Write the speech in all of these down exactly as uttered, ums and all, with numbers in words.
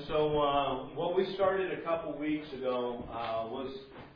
so uh, what we started a couple weeks ago uh, was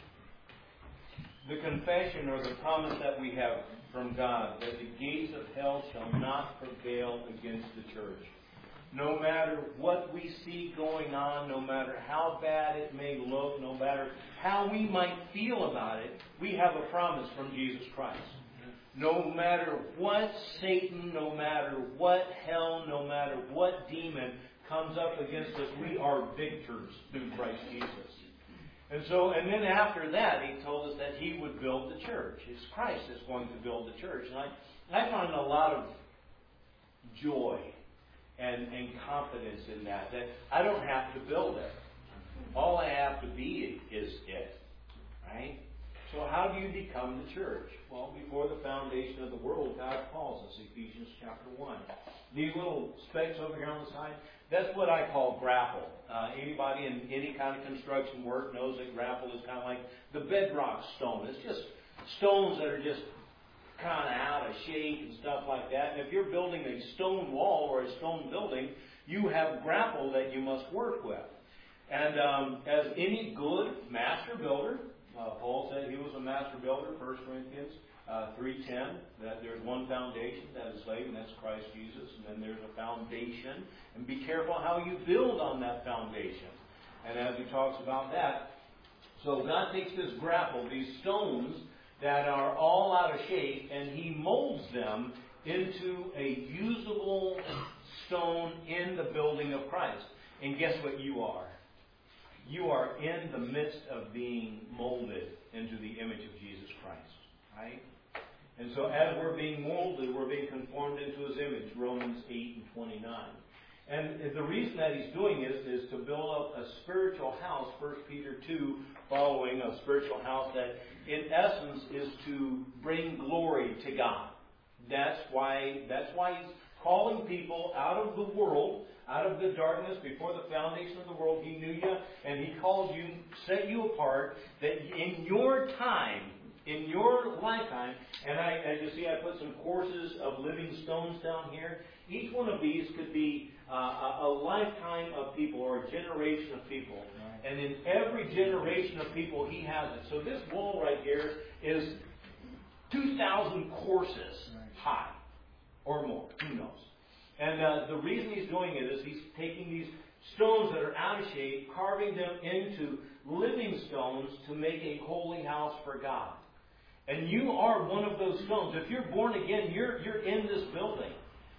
the confession or the promise that we have from God that the gates of hell shall not prevail against the church. No matter what we see going on, no matter how bad it may look, no matter how we might feel about it, we have a promise from Jesus Christ. No matter what Satan, no matter what hell, no matter what demon comes up against us, we are victors through Christ Jesus. And so, and then after that, he told us that he would build the church. It's Christ that's going to build the church. And I, I find a lot of joy and, and confidence in that, that I don't have to build it. All I have to be is it. Right? So how do you become the church? Well, before the foundation of the world, God calls us, Ephesians chapter one. These little specks over here on the side, that's what I call grapple. Uh, anybody in any kind of construction work knows that grapple is kind of like the bedrock stone. It's just stones that are just kind of out of shape and stuff like that. And if you're building a stone wall or a stone building, you have grapple that you must work with. And um, as any good master builder, uh, Paul said he was a master builder, First Corinthians uh, three ten, that there's one foundation that is laid, and that's Christ Jesus. And then there's a foundation. And be careful how you build on that foundation. And as he talks about that, so God takes this grapple, these stones that are all out of shape, and he molds them into a usable stone in the building of Christ. And guess what you are? You are in the midst of being molded into the image of Jesus Christ. Right? And so as we're being molded, we're being conformed into his image, Romans eight and twenty-nine. And the reason that he's doing this is to build up a spiritual house, First Peter two, following a spiritual house that in essence is to bring glory to God. That's why, that's why he's calling people out of the world, out of the darkness before the foundation of the world. He knew you, and he called you, set you apart, that in your time, in your lifetime, and I, as you see, I put some courses of living stones down here. Each one of these could be uh, a, a lifetime of people or a generation of people. Right. And in every generation of people, he has it. So this wall right here is two thousand courses right. high or more. Who knows? And uh, the reason he's doing it is he's taking these stones that are out of shape, carving them into living stones to make a holy house for God. And you are one of those stones. If you're born again, you're you're in this building.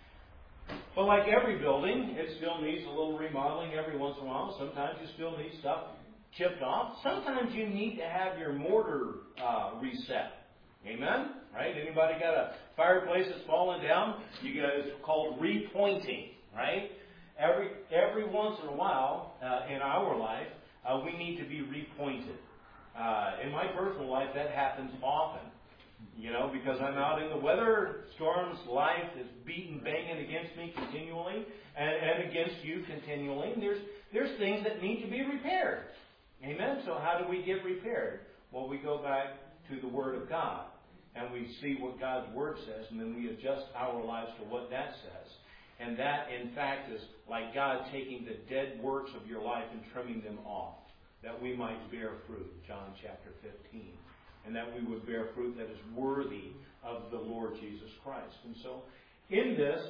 But like every building, it still needs a little remodeling every once in a while. Sometimes you still need stuff chipped off. Sometimes you need to have your mortar uh, reset. Amen? Right? Anybody got a fireplace that's fallen down? You got, it's called repointing. Right? Every every once in a while uh, in our life, uh, we need to be repointed. Uh, in my personal life, that happens often. You know, because I'm out in the weather storms, life is beating, banging against me continually, and, and against you continually. And there's there's things that need to be repaired. Amen? So how do we get repaired? Well, we go back to the Word of God, and we see what God's Word says, and then we adjust our lives to what that says. And that, in fact, is like God taking the dead works of your life and trimming them off, that we might bear fruit, John chapter fifteen. And that we would bear fruit that is worthy of the Lord Jesus Christ. And so, in this,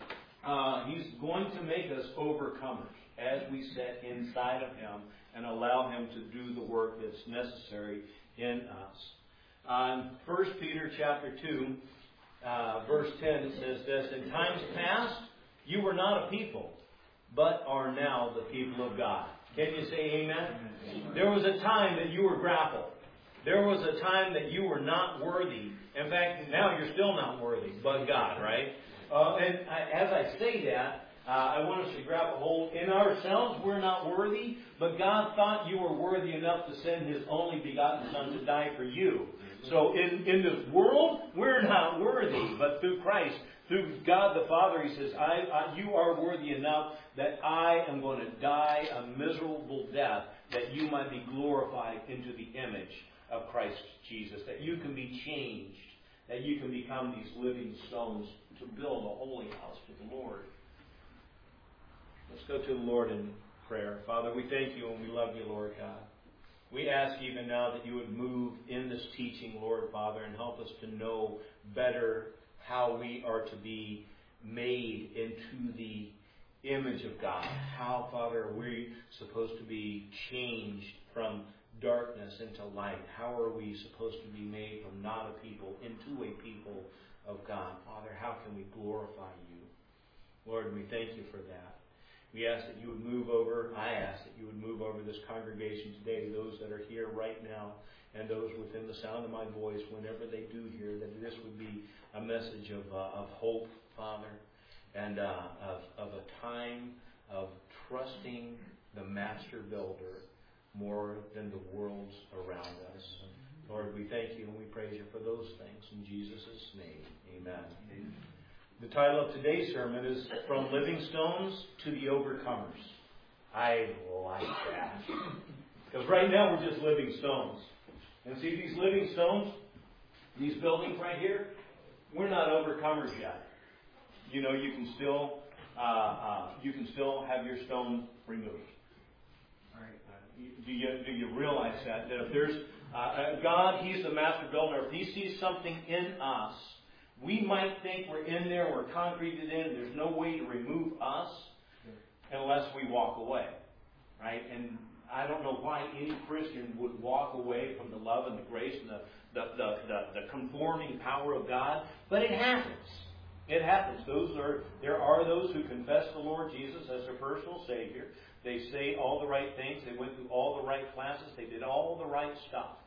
uh, he's going to make us overcomers as we sit inside of him and allow him to do the work that's necessary in us. Um, First Peter chapter two, uh, verse ten, it says this: "In times past, you were not a people, but are now the people of God." Can you say amen? Amen. There was a time that you were grappled. There was a time that you were not worthy. In fact, now you're still not worthy, but God, right? Uh, and I, as I say that, uh, I want us to grab a hold. In ourselves, we're not worthy, but God thought you were worthy enough to send His only begotten Son to die for you. So in, in this world, we're not worthy, but through Christ, through God the Father, He says, I, I, you are worthy enough that I am going to die a miserable death that you might be glorified into the image of Christ Jesus, that you can be changed, that you can become these living stones to build a holy house for the Lord. Let's go to the Lord in prayer. Father, we thank you and we love you, Lord God. We ask even now that you would move in this teaching, Lord Father, and help us to know better how we are to be made into the image of God. How, Father, are we supposed to be changed from darkness into light? How are we supposed to be made from not a people into a people of God? Father, how can we glorify you? Lord, we thank you for that. We ask that you would move over, I ask that you would move over this congregation today, those that are here right now, and those within the sound of my voice, whenever they do hear, that this would be a message of uh, of hope, Father, and uh, of, of a time of trusting the Master Builder more than the worlds around us. Lord, we thank you and we praise you for those things. In Jesus' name, amen. Amen. The title of today's sermon is From Living Stones to the Overcomers. I like that. Because right now we're just living stones. And see these living stones, these buildings right here, we're not overcomers yet. You know, you can still uh, uh, you can still have your stone removed. All right. Uh, do you do you realize that that if there's uh, God, He's the master builder. If He sees something in us, we might think we're in there, we're concreted in, there's no way to remove us unless we walk away. Right? And I don't know why any Christian would walk away from the love and the grace and the, the, the, the, the conforming power of God, but it happens. It happens. Those are there are those who confess the Lord Jesus as their personal Savior. They say all the right things, they went through all the right classes, they did all the right stuff.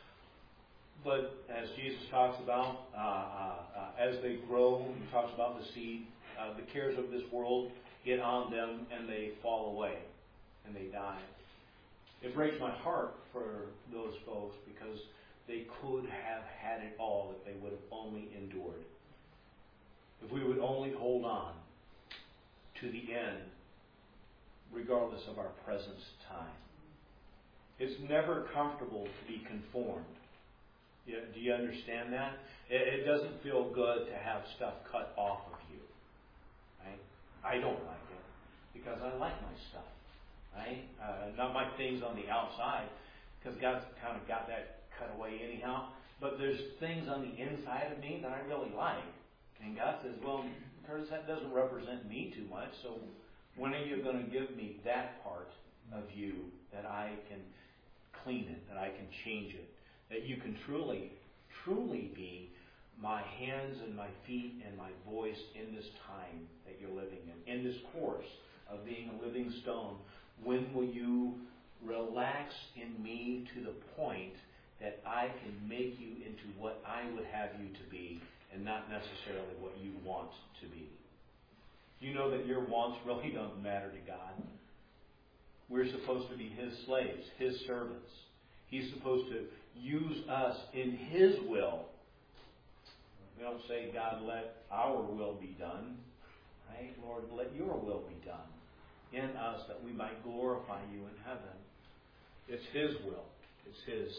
But as Jesus talks about, uh, uh, uh, as they grow, He talks about the seed, uh, the cares of this world get on them and they fall away and they die. It breaks my heart for those folks because they could have had it all if they would have only endured. If we would only hold on to the end, regardless of our present time. It's never comfortable to be conformed. Do you understand that? It doesn't feel good to have stuff cut off of you. Right? I don't like it because I like my stuff. Right? Uh, not my things on the outside because God's kind of got that cut away anyhow. But there's things on the inside of me that I really like. And God says, well, Curtis, that doesn't represent me too much. So when are you going to give me that part of you that I can clean it, that I can change it? That you can truly, truly be my hands and my feet and my voice in this time that you're living in, in this course of being a living stone. When will you relax in me to the point that I can make you into what I would have you to be and not necessarily what you want to be? You know that your wants really don't matter to God. We're supposed to be His slaves, His servants. He's supposed to use us in His will. We don't say, God, let our will be done. Right? Lord, let your will be done in us that we might glorify you in heaven. It's His will. It's His.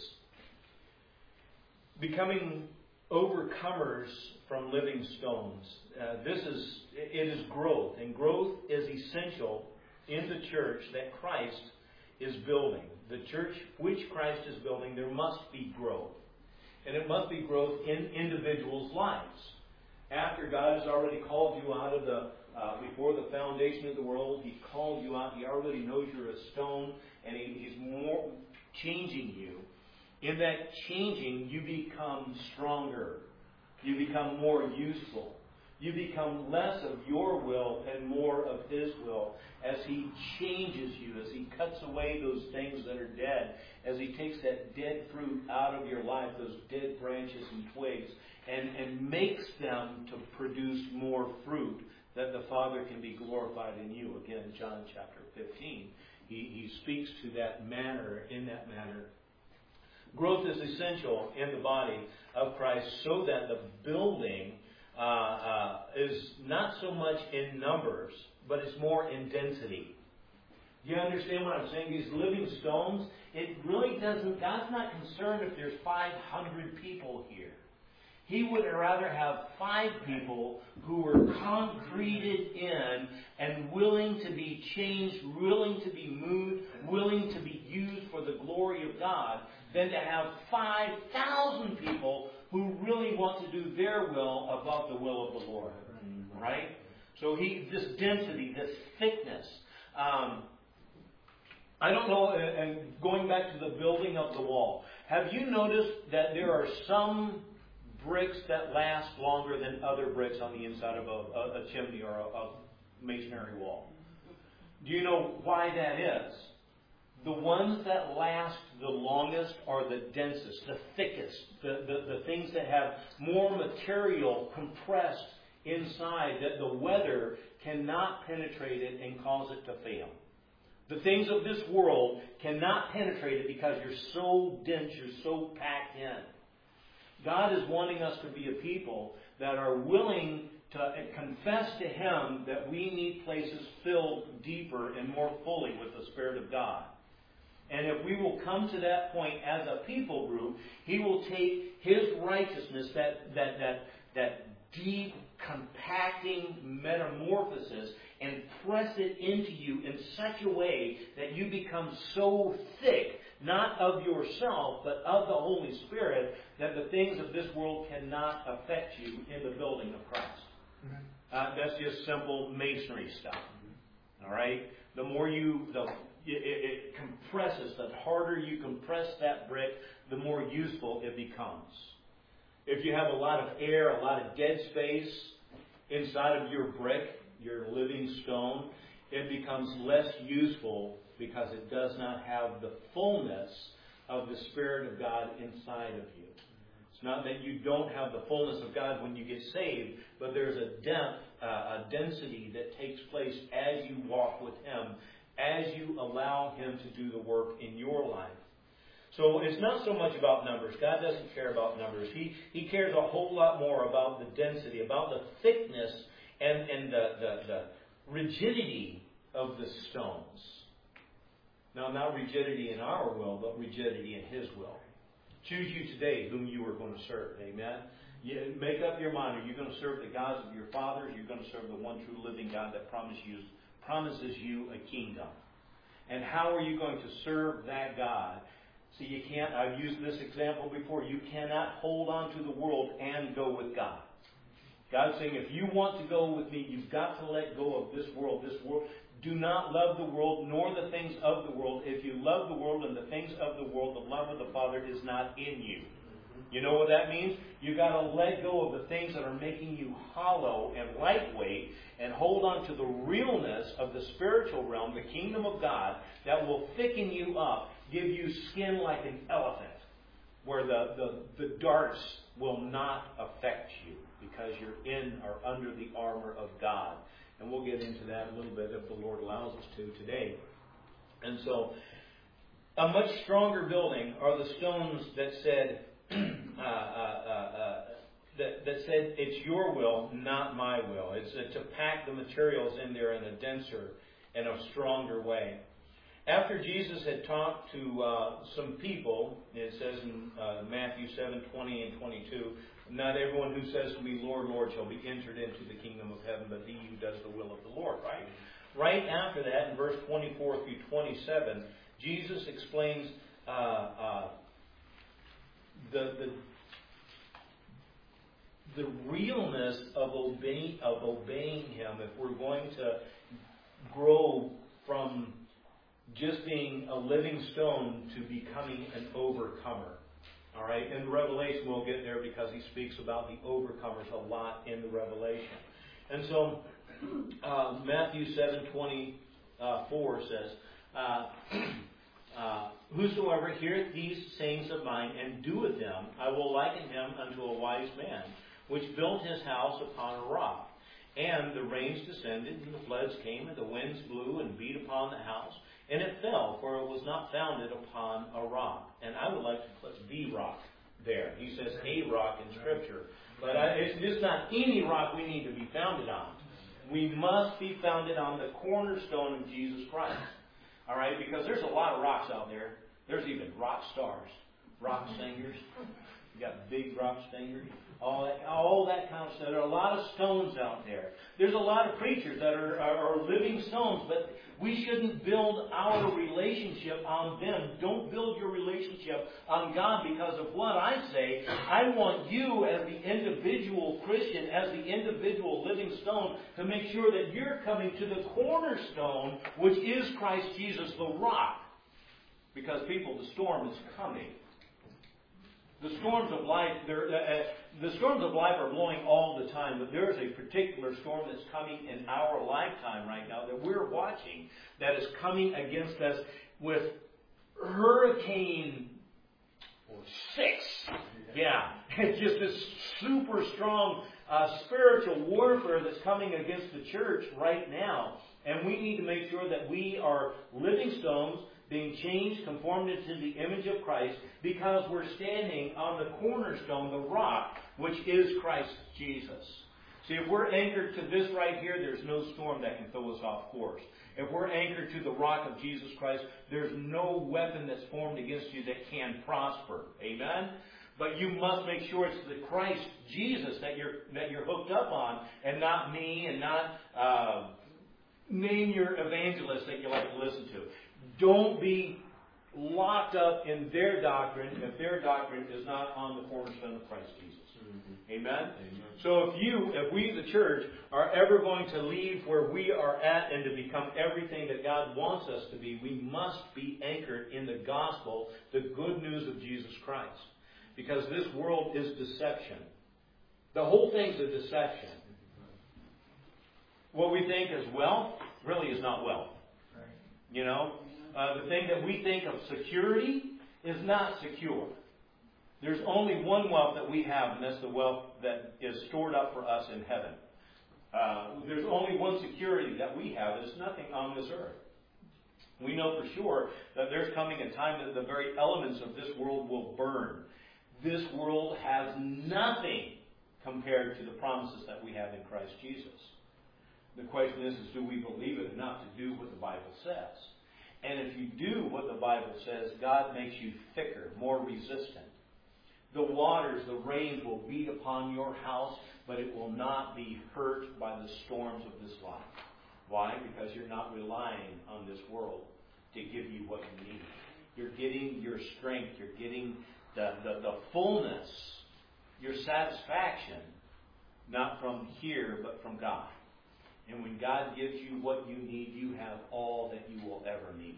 Becoming overcomers from living stones. Uh, this is, it is growth. And growth is essential in the church that Christ is building. The church which Christ is building, there must be growth. And it must be growth in individuals' lives. After God has already called you out of the, uh, before the foundation of the world, He called you out. He already knows you're a stone, and he, He's more changing you. In that changing, you become stronger. You become more useful. You become less of your will and more of His will as He changes you, as He cuts away those things that are dead, as He takes that dead fruit out of your life, those dead branches and twigs, and, and makes them to produce more fruit that the Father can be glorified in you. Again, John chapter fifteen, he, he speaks to that manner, in that manner. Growth is essential in the body of Christ so that the building uh, uh, is not so much in numbers, but it's more in density. Do you understand what I'm saying? These living stones, it really doesn't, God's not concerned if there's five hundred people here. He would rather have five people who were concreted in and willing to be changed, willing to be moved, willing to be used for the glory of God, than to have five thousand people who really want to do their will above the will of the Lord. Right? So he, this density, this thickness. Um, I don't know, and going back to the building of the wall, have you noticed that there are some bricks that last longer than other bricks on the inside of a, a, a chimney or a, a masonry wall? Do you know why that is? The ones that last the longest are the densest, the thickest, the, the, the things that have more material compressed inside that the weather cannot penetrate it and cause it to fail. The things of this world cannot penetrate it because you're so dense, you're so packed in. God is wanting us to be a people that are willing to confess to Him that we need places filled deeper and more fully with the Spirit of God. And if we will come to that point as a people group, He will take His righteousness, that that that that deep, compacting metamorphosis, and press it into you in such a way that you become so thick, not of yourself, but of the Holy Spirit, that the things of this world cannot affect you in the building of Christ. Mm-hmm. Uh, that's just simple masonry stuff. Mm-hmm. All right? The more you, the, it, it compresses, the harder you compress that brick, the more useful it becomes. If you have a lot of air, a lot of dead space inside of your brick, your living stone, it becomes less useful because it does not have the fullness of the Spirit of God inside of you. It's not that you don't have the fullness of God when you get saved, but there's a depth, uh, a density that takes place as you walk with Him, as you allow Him to do the work in your life. So it's not so much about numbers. God doesn't care about numbers. He He cares a whole lot more about the density, about the thickness and, and the, the, the rigidity of the stones. Now, not rigidity in our will, but rigidity in His will. Choose you today whom you are going to serve. Amen? You make up your mind. Are you going to serve the gods of your fathers? Are you going to serve the one true living God that promises you, promises you a kingdom? And how are you going to serve that God? See, you can't, I've used this example before, you cannot hold on to the world and go with God. God's saying, if you want to go with me, you've got to let go of this world. This world. Do not love the world, nor the things of the world. If you love the world and the things of the world, the love of the Father is not in you. You know what that means? You've got to let go of the things that are making you hollow and lightweight and hold on to the realness of the spiritual realm, the kingdom of God, that will thicken you up, give you skin like an elephant, where the, the, the darts will not affect you because you're in or under the armor of God. And we'll get into that a little bit if the Lord allows us to today. And so, a much stronger building are the stones that said, uh, uh, uh, uh, that, that said, it's your will, not my will. It's uh, to pack the materials in there in a denser and a stronger way. After Jesus had talked to uh, some people, it says in uh, Matthew seven, twenty and twenty-two, not everyone who says to me, Lord, Lord, shall be entered into the kingdom of heaven, but he who does the will of the Lord, right? Right after that, in verse twenty-four through twenty-seven, Jesus explains uh, uh, the, the, the realness of, obey, of obeying Him if we're going to grow from just being a living stone to becoming an overcomer. All right, in Revelation we'll get there because he speaks about the overcomers a lot in the Revelation. And so uh, Matthew seven twenty-four says, uh, uh, whosoever heareth these sayings of mine and doeth them, I will liken him unto a wise man, which built his house upon a rock. And the rains descended, and the floods came, and the winds blew and beat upon the house. And it fell, for it was not founded upon a rock. And I would like to put the rock there. He says a rock in Scripture. But I, it's just not any rock we need to be founded on. We must be founded on the cornerstone of Jesus Christ. All right? Because there's a lot of rocks out there. There's even rock stars, rock singers. You got big rock stingers. All that, all that kind of stuff. There are a lot of stones out there. There's a lot of preachers that are, are, are living stones, but we shouldn't build our relationship on them. Don't build your relationship on God because of what I say. I want you as the individual Christian, as the individual living stone, to make sure that you're coming to the cornerstone, which is Christ Jesus, the rock. Because people, the storm is coming. The storms of life, they're, uh, the storms of life are blowing all the time, but there is a particular storm that's coming in our lifetime right now that we're watching that is coming against us with Hurricane Six. Yeah, it's just this super strong uh, spiritual warfare that's coming against the church right now, and we need to make sure that we are living stones, being changed, conformed into the image of Christ, because we're standing on the cornerstone, the rock, which is Christ Jesus. See, if we're anchored to this right here, there's no storm that can throw us off course. If we're anchored to the rock of Jesus Christ, there's no weapon that's formed against you that can prosper. Amen? But you must make sure it's the Christ Jesus that you're that you're hooked up on, and not me, and not uh, name your evangelist that you like to listen to. Don't be locked up in their doctrine if their doctrine is not on the cornerstone of Christ Jesus. Mm-hmm. Amen? Amen? So if you, if we, the church, are ever going to leave where we are at and to become everything that God wants us to be, we must be anchored in the gospel, the good news of Jesus Christ. Because this world is deception. The whole thing's a deception. What we think is wealth really is not wealth. You know? Uh, the thing that we think of security is not secure. There's only one wealth that we have, and that's the wealth that is stored up for us in heaven. Uh, there's only one security that we have. There's nothing on this earth. We know for sure that there's coming a time that the very elements of this world will burn. This world has nothing compared to the promises that we have in Christ Jesus. The question is, is do we believe it enough to do what the Bible says? And if you do what the Bible says, God makes you thicker, more resistant. The waters, the rains will beat upon your house, but it will not be hurt by the storms of this life. Why? Because you're not relying on this world to give you what you need. You're getting your strength, you're getting the, the, the fullness, your satisfaction, not from here, but from God. And when God gives you what you need, you have all that you will ever need.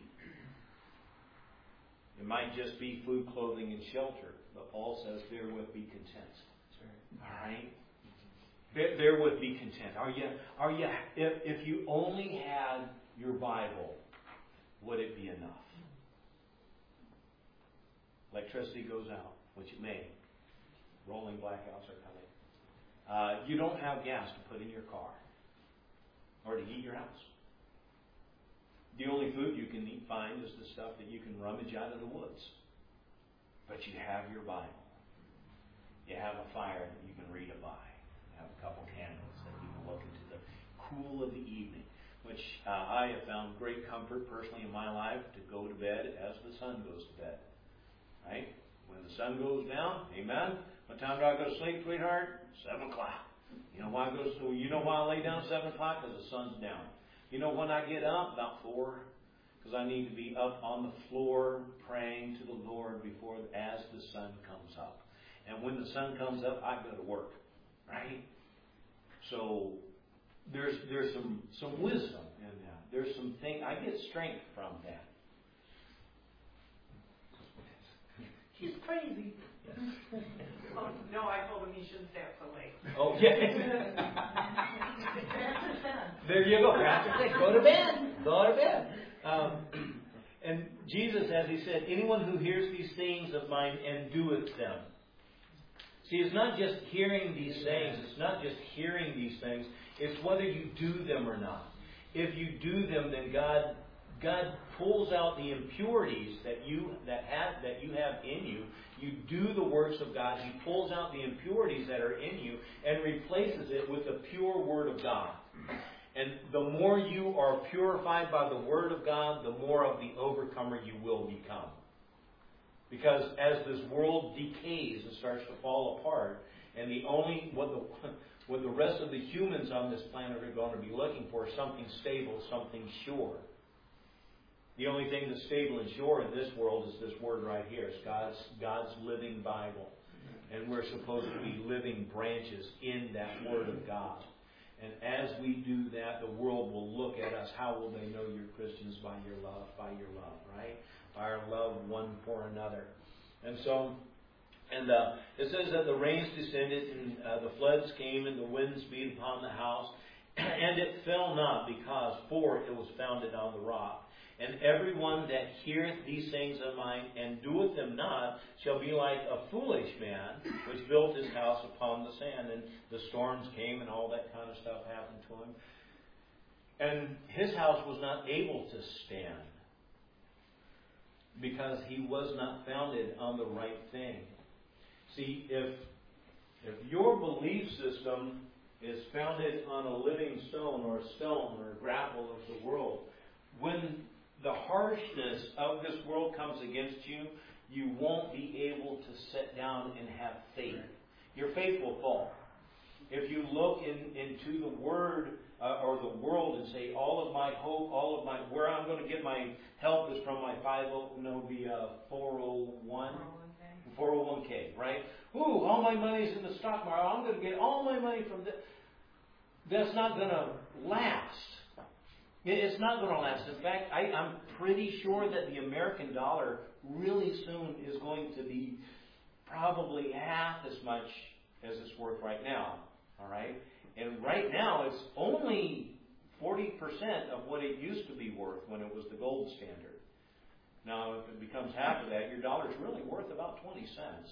It might just be food, clothing, and shelter. But Paul says, therewith be content. All right? Therewith be content. Are you, are you, if, if you only had your Bible, would it be enough? Electricity goes out, which it may. Rolling blackouts are coming. Uh, you don't have gas to put in your car or to heat your house. The only food you can eat, find is the stuff that you can rummage out of the woods. But you have your Bible. You have a fire that you can read it by. You have a couple candles that you can look into the cool of the evening, which uh, I have found great comfort personally in my life to go to bed as the sun goes to bed. Right? When the sun goes down, amen. What time do I go to sleep, sweetheart? Seven o'clock. You know why I go to, you know why I lay down at seven o'clock? Because the sun's down. You know when I get up? About four. Because I need to be up on the floor praying to the Lord before as the sun comes up. And when the sun comes up, I go to work. Right? So there's there's some, some wisdom in that. There's some thing I get strength from that. He's crazy. Yes. Oh, no, I told him he shouldn't stay up so late. Oh, yeah. There you go. Go to bed. Go to bed. Um, and Jesus, as he said, anyone who hears these things of mine and doeth them. See, it's not just hearing these things. It's not just hearing these things. It's whether you do them or not. If you do them, then God God pulls out the impurities that you that have that you have in you. You do the works of God. He pulls out the impurities that are in you and replaces it with the pure Word of God. And the more you are purified by the Word of God, the more of the overcomer you will become. Because as this world decays and starts to fall apart, and the only what the what the rest of the humans on this planet are going to be looking for is something stable, something sure. The only thing that's stable and sure in this world is this word right here. It's God's God's living Bible. And we're supposed to be living branches in that Word of God. And as we do that, the world will look at us. How will they know you're Christians? By your love, by your love, right? By our love one for another. And so, and uh, it says that the rains descended, and uh, the floods came, and the winds beat upon the house, and it fell not, because for it was founded on the rock. And everyone that heareth these sayings of mine, and doeth them not, shall be like a foolish man, which built his house upon the sand. And the storms came, and all that kind of stuff happened to him. And his house was not able to stand, because he was not founded on the right thing. See, if if your belief system is founded on a living stone, or a stone, or a grapple of the world, when the harshness of this world comes against you, you won't be able to sit down and have faith. Your faith will fall. If you look in, into the Word uh, or the world and say, all of my hope, all of my, where I'm going to get my help is from my five oh, no, the uh, four oh one, four oh one k, right? Ooh, all my money's in the stock market. I'm going to get all my money from this. That's not going to last. It's not going to last. In fact, I, I'm pretty sure that the American dollar really soon is going to be probably half as much as it's worth right now. All right? And right now, it's only forty percent of what it used to be worth when it was the gold standard. Now, if it becomes half of that, your dollar's really worth about twenty cents.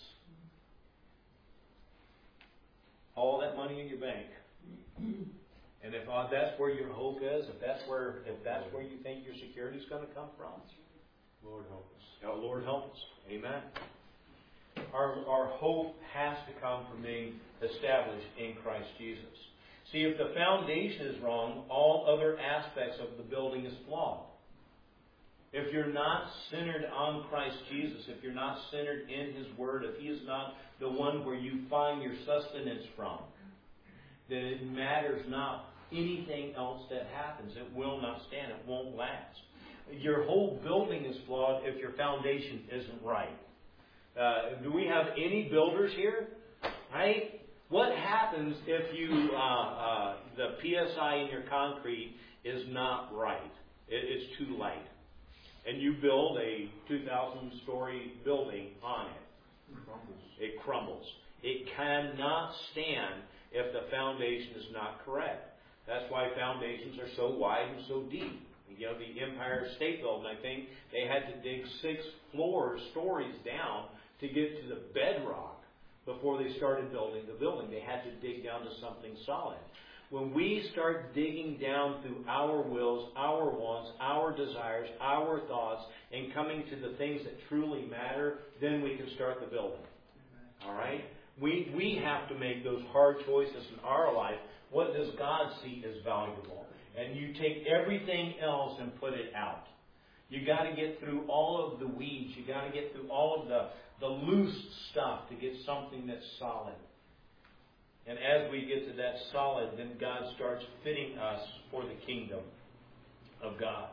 All that money in your bank. And if uh, that's where your hope is, if that's where if that's where you think your security is going to come from, Lord help us. Oh, Lord help us. Amen. Our our hope has to come from being established in Christ Jesus. See, if the foundation is wrong, all other aspects of the building is flawed. If you're not centered on Christ Jesus, if you're not centered in His Word, if He is not the one where you find your sustenance from, then it matters not anything else that happens. It will not stand. It won't last. Your whole building is flawed if your foundation isn't right. Uh, do we have any builders here? Right? What happens if you uh, uh, the P S I in your concrete is not right? It, it's too light, and you build a two thousand story building on it. It crumbles. It crumbles. It cannot stand if the foundation is not correct. That's why foundations are so wide and so deep. You know, the Empire State Building, I think, they had to dig six floors, stories down to get to the bedrock before they started building the building. They had to dig down to something solid. When we start digging down through our wills, our wants, our desires, our thoughts, and coming to the things that truly matter, then we can start the building. All right? We we have to make those hard choices in our life. What does God see as valuable? And you take everything else and put it out. You got to get through all of the weeds. You got to get through all of the, the loose stuff to get something that's solid. And as we get to that solid, then God starts fitting us for the kingdom of God.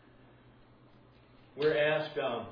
We're asked... Um,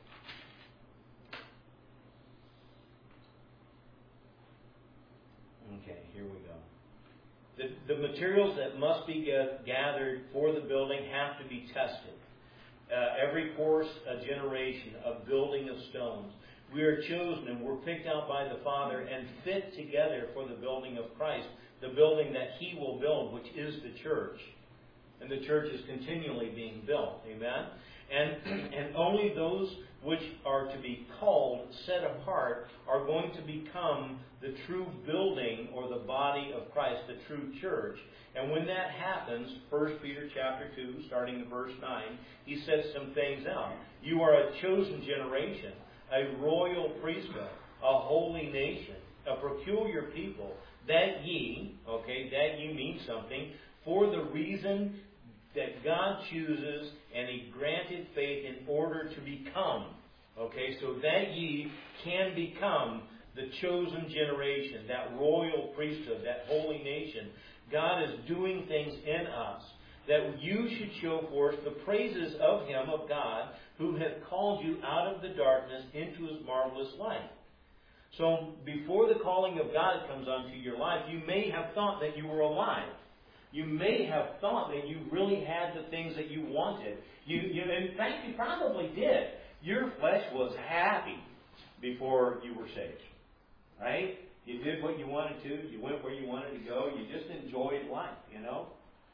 Okay, here we go. The, the materials that must be get, gathered for the building have to be tested. Uh, every course, a generation, a building of stones. We are chosen and we're picked out by the Father and fit together for the building of Christ, the building that He will build, which is the church. And the church is continually being built. Amen? And, and only those which are to be called, set apart, are going to become the true building or the body of Christ, the true church. And when that happens, First Peter chapter two, starting in verse nine, he sets some things out. You are a chosen generation, a royal priesthood, a holy nation, a peculiar people, that ye, okay, that ye means something, for the reason that God chooses and He granted faith in order to become Okay, so that ye can become the chosen generation, that royal priesthood, that holy nation. God is doing things in us that you should show forth the praises of Him, of God, who hath called you out of the darkness into His marvelous light. So, before the calling of God comes onto your life, you may have thought that you were alive. You may have thought that you really had the things that you wanted. You, you, in fact, you probably did. Your flesh was happy before you were saved. Right? You did what you wanted to. You went where you wanted to go. You just enjoyed life, you know?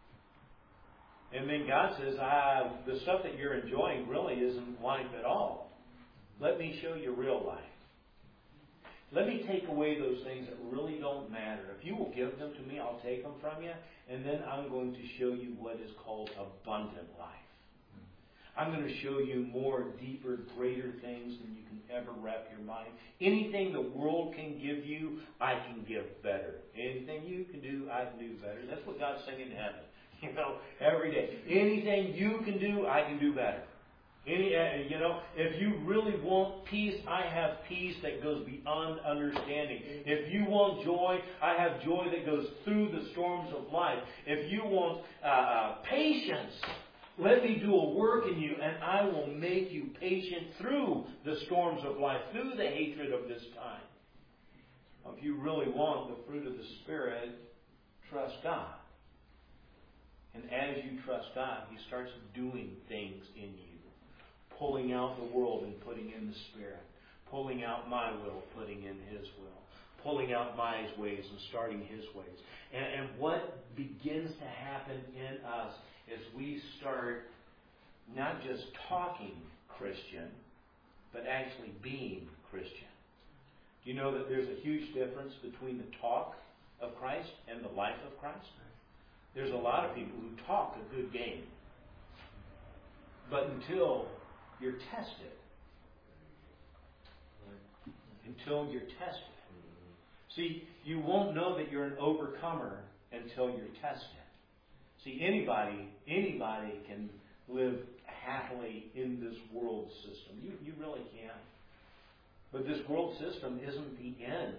And then God says, ah, the stuff that you're enjoying really isn't life at all. Let me show you real life. Let me take away those things that really don't matter. If you will give them to me, I'll take them from you. And then I'm going to show you what is called abundant life. I'm going to show you more, deeper, greater things than you can ever wrap your mind. Anything the world can give you, I can give better. Anything you can do, I can do better. That's what God's saying in heaven. You know, every day. Anything you can do, I can do better. Any, uh, you know, if you really want peace, I have peace that goes beyond understanding. If you want joy, I have joy that goes through the storms of life. If you want uh, uh, patience, let me do a work in you, and I will make you patient through the storms of life, through the hatred of this time. If you really want the fruit of the Spirit, trust God. And as you trust God, He starts doing things in you. Pulling out the world and putting in the Spirit. Pulling out my will, putting in His will. Pulling out my ways and starting His ways. And, and what begins to happen in us is we start not just talking Christian, but actually being Christian. Do you know that there's a huge difference between the talk of Christ and the life of Christ? There's a lot of people who talk a good game. But until you're tested, until you're tested. See, you won't know that you're an overcomer until you're tested. See, anybody, anybody can live happily in this world system. You, you really can. But this world system isn't the end.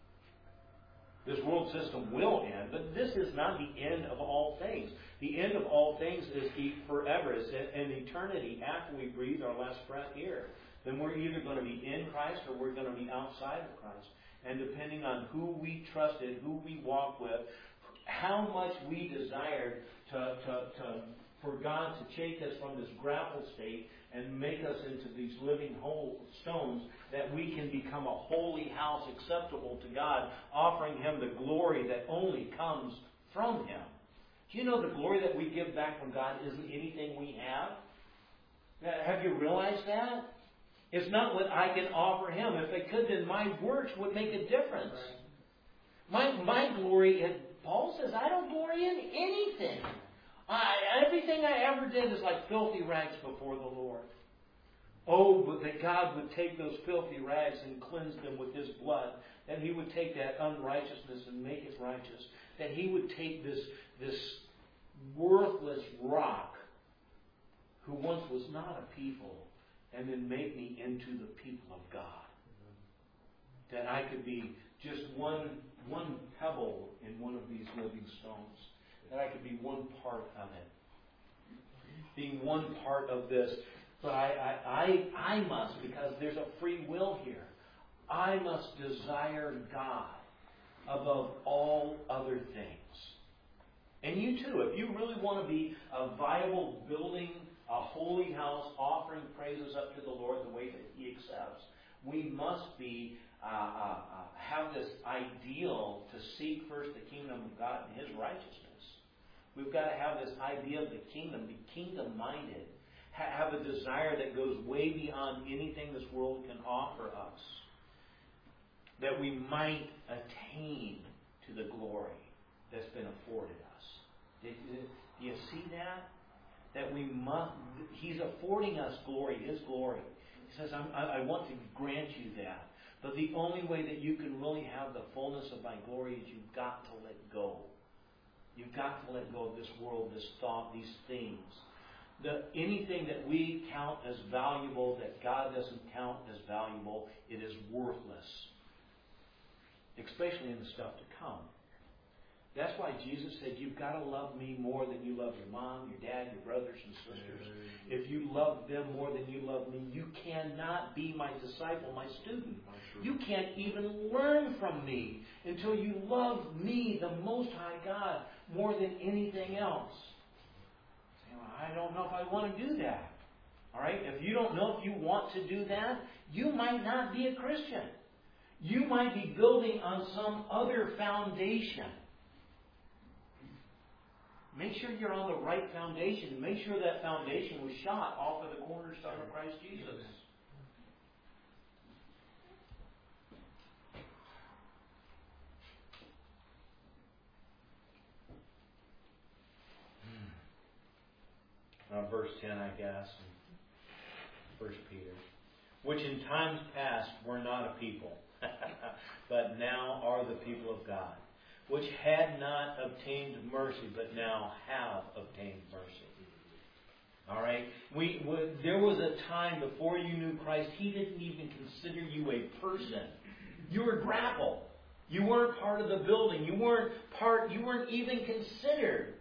This world system will end, but this is not the end of all things. The end of all things is forever. It's an eternity after we breathe our last breath here. Then we're either going to be in Christ or we're going to be outside of Christ. And depending on who we trusted, who we walked with, how much we desired to, to, to, for God to take us from this grapple state and make us into these living whole stones, that we can become a holy house acceptable to God, offering Him the glory that only comes from Him. Do you know the glory that we give back from God isn't anything we have? Have you realized that? It's not what I can offer Him. If I could, then my works would make a difference. My, my glory, is, Paul says, I don't glory in anything. I, everything I ever did is like filthy rags before the Lord. Oh, but that God would take those filthy rags and cleanse them with His blood. That He would take that unrighteousness and make it righteous. That He would take this, this worthless rock, who once was not a people, and then make me into the people of God. That I could be just one, one pebble in one of these living stones. That I could be one part of it. Being one part of this. But I, I, I, I must, because there's a free will here, I must desire God above all other things. And you too, if you really want to be a viable building, a holy house, offering praises up to the Lord the way that He accepts, we must be uh, uh, uh, have this ideal to seek first the kingdom of God and His righteousness. We've got to have this idea of the kingdom, be kingdom-minded. Have a desire that goes way beyond anything this world can offer us. That we might attain to the glory that's been afforded us. Do you see that? That we must, He's affording us glory, His glory. He says, I'm, I, I want to grant you that. But the only way that you can really have the fullness of my glory is you've got to let go. You've got to let go of this world, this thought, these things. The, anything that we count as valuable that God doesn't count as valuable, it is worthless. Especially in the stuff to come. That's why Jesus said, you've got to love me more than you love your mom, your dad, your brothers and sisters. If you love them more than you love me, you cannot be my disciple, my student. You can't even learn from me until you love me, the Most High God, more than anything else. I don't know if I want to do that. All right? If you don't know if you want to do that, you might not be a Christian. You might be building on some other foundation. Make sure you're on the right foundation. Make sure that foundation was shot off of the cornerstone of Christ Jesus. Uh, verse ten, I guess, First Peter. Which in times past were not a people, but now are the people of God. Which had not obtained mercy, but now have obtained mercy. All right? We, we, there was a time before you knew Christ, He didn't even consider you a person. You were grapple. You weren't part of the building. You weren't part. You weren't even considered.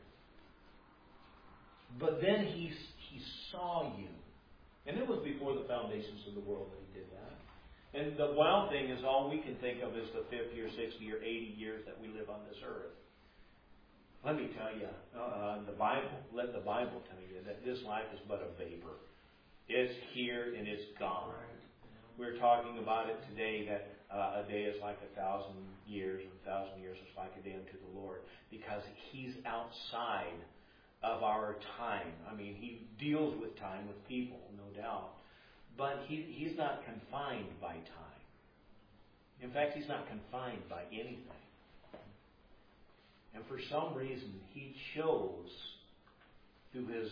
But then He He saw you, and it was before the foundations of the world that He did that. And the wild thing is, all we can think of is the fifty or sixty or eighty years that we live on this earth. Let me tell you, uh, the Bible, let the Bible tell you that this life is but a vapor. It's here and it's gone. We're talking about it today that uh, a day is like a thousand years, and a thousand years is like a day unto the Lord, because He's outside of our time. I mean, He deals with time, with people, no doubt. But he, He's not confined by time. In fact, He's not confined by anything. And for some reason, He chose, through His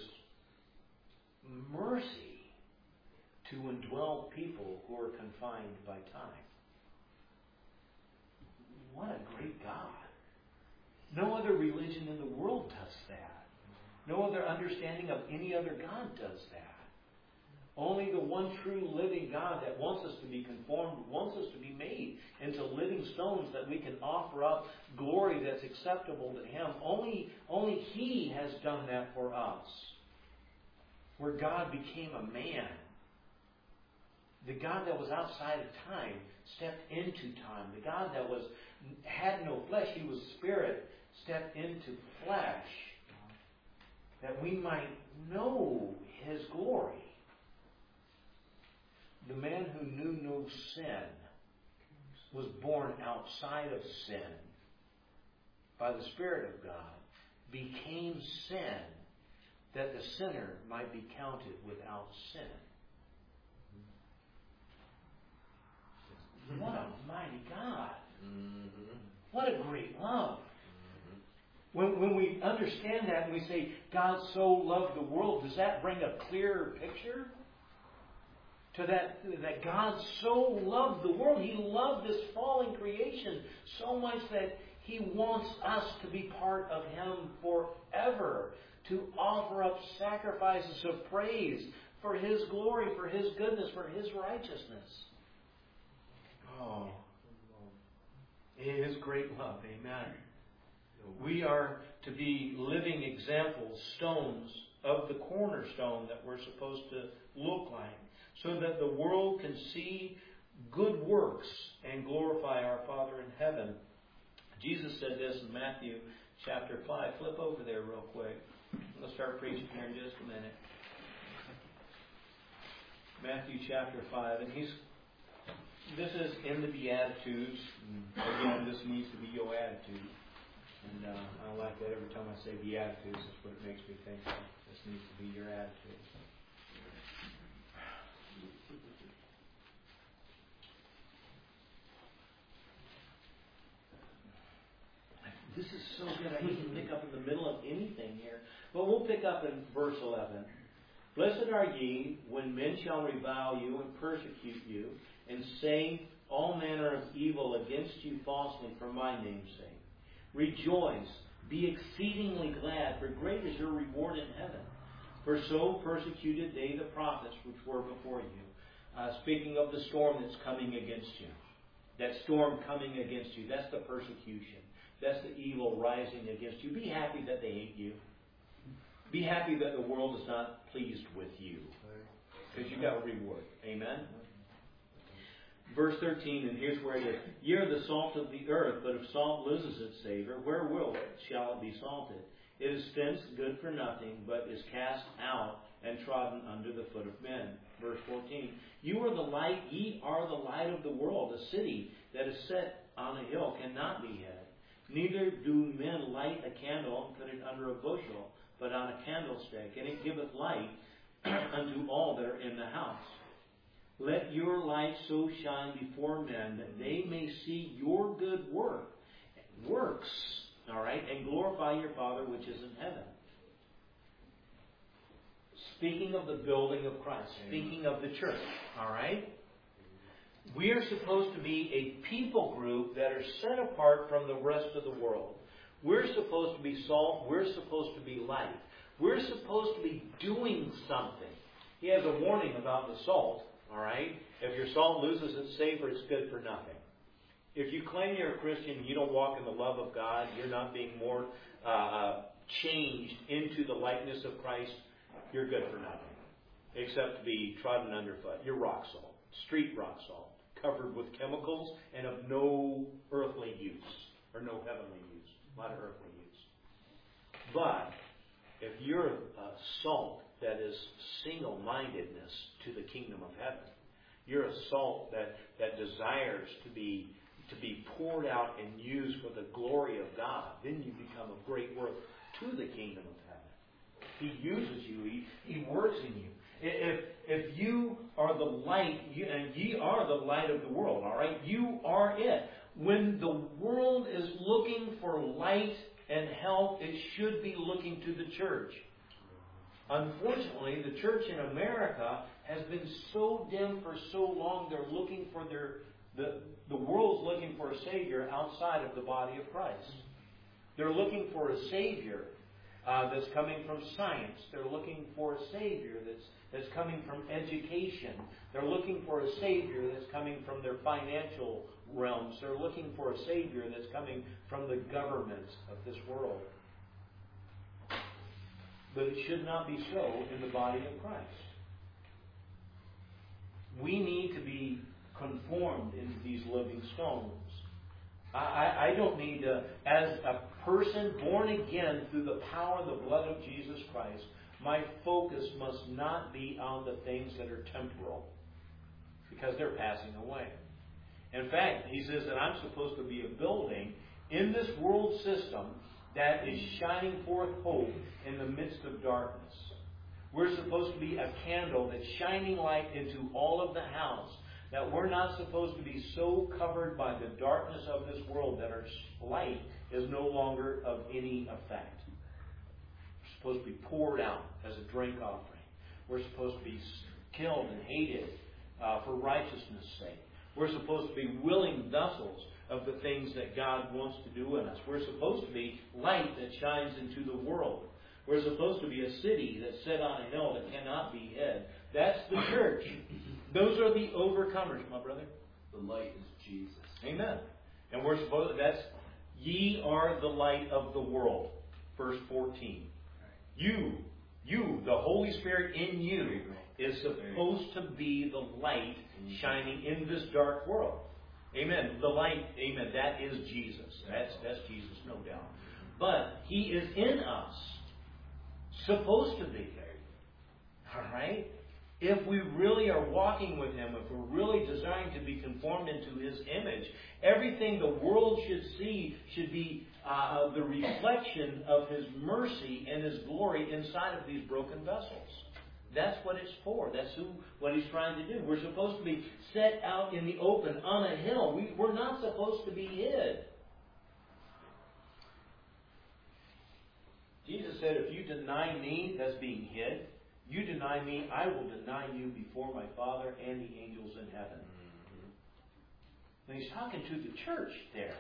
mercy, to indwell people who are confined by time. What a great God. No other religion in the world does that. No other understanding of any other God does that. Only the one true living God that wants us to be conformed, wants us to be made into living stones that we can offer up glory that's acceptable to Him. Only, only He has done that for us. Where God became a man. The God that was outside of time stepped into time. The God that was had no flesh, He was spirit, stepped into flesh. That we might know His glory. The man who knew no sin was born outside of sin by the Spirit of God, became sin, that the sinner might be counted without sin. What a mighty God. Mm-hmm. What a great love. Mm-hmm. When, when we understand that and we say, God so loved the world, does that bring a clearer picture? To that, that God so loved the world. He loved this fallen creation so much that He wants us to be part of Him forever. To offer up sacrifices of praise for His glory, for His goodness, for His righteousness. Oh, it is great love. Amen. We are to be living examples, stones of the cornerstone that we're supposed to look like, so that the world can see good works and glorify our Father in heaven. Jesus said this in Matthew chapter five. Flip over there real quick. I'm going to start preaching here in just a minute. Matthew chapter five. And he's this is in the Beatitudes. And again, this needs to be your attitude. And uh, I like that every time I say Beatitudes. That's what it makes me think of. This needs to be your attitude. This is so good. I hate to pick up in the middle of anything here. But we'll pick up in verse eleven. Blessed are ye when men shall revile you and persecute you, and say all manner of evil against you falsely for my name's sake. Rejoice, be exceedingly glad, for great is your reward in heaven. For so persecuted they the prophets which were before you. Uh, speaking of the storm that's coming against you. That storm coming against you. That's the persecution. That's the evil rising against you. Be happy that they hate you. Be happy that the world is not pleased with you. Because you got a reward. Amen? Verse thirteen, and here's where it is. Ye are the salt of the earth, but if salt loses its savor, where will it? Shall it be salted? It is fenced, good for nothing, but is cast out and trodden under the foot of men. Verse fourteen, you are the light, ye are the light of the world. A city that is set on a hill cannot be hid. Neither do men light a candle and put it under a bushel, but on a candlestick, and it giveth light unto all that are in the house. Let your light so shine before men that they may see your good work, works, all right, and glorify your Father which is in heaven. Speaking of the building of Christ, speaking of the church, all right, we are supposed to be a people group that are set apart from the rest of the world. We're supposed to be salt. We're supposed to be light. We're supposed to be doing something. He has a warning about the salt. All right? If your salt loses its savor, it's good for nothing. If you claim you're a Christian, you don't walk in the love of God, you're not being more uh, changed into the likeness of Christ, you're good for nothing. Except to be trodden underfoot. You're rock salt. Street rock salt. Covered with chemicals and of no earthly use. Or no heavenly use. A lot of earthly use. But if you're a salt that is single-mindedness to the kingdom of heaven. You're a salt that, that desires to be to be poured out and used for the glory of God. Then you become of great worth to the kingdom of heaven. He uses you. He, he works in you. If if you are the light, you, and ye are the light of the world, all right? You are it. When the world is looking for light and help, it should be looking to the church. Unfortunately, the church in America has been so dim for so long, they're looking for their, the, the world's looking for a Savior outside of the body of Christ. They're looking for a Savior uh, that's coming from science. They're looking for a Savior that's, that's coming from education. They're looking for a Savior that's coming from their financial realms. They're looking for a Savior that's coming from the governments of this world. But it should not be so in the body of Christ. We need to be conformed into these living stones. I, I, I don't need to, as a person born again through the power of the blood of Jesus Christ, my focus must not be on the things that are temporal, because they're passing away. In fact, he says that I'm supposed to be a building in this world system that is shining forth hope in the midst of darkness. We're supposed to be a candle that's shining light into all of the house. That we're not supposed to be so covered by the darkness of this world that our light is no longer of any effect. We're supposed to be poured out as a drink offering. We're supposed to be killed and hated uh, for righteousness' sake. We're supposed to be willing vessels of the things that God wants to do in us. We're supposed to be light that shines into the world. We're supposed to be a city that's set on a hill that cannot be hid. That's the church. Those are the overcomers, my brother. The light is Jesus. Amen. And we're supposed to, that's, ye are the light of the world. Verse fourteen. You, you, the Holy Spirit in you, is supposed to be the light shining in this dark world. Amen. The light, amen, that is Jesus. That's, that's Jesus, no doubt. But He is in us. Supposed to be. All right? If we really are walking with Him, if we're really desiring to be conformed into His image, everything the world should see should be uh, the reflection of His mercy and His glory inside of these broken vessels. That's what it's for. That's who, what He's trying to do. We're supposed to be set out in the open on a hill. We, we're not supposed to be hid. Jesus said, if you deny me, that's being hid. You deny me, I will deny you before my Father and the angels in heaven. Mm-hmm. And He's talking to the church there.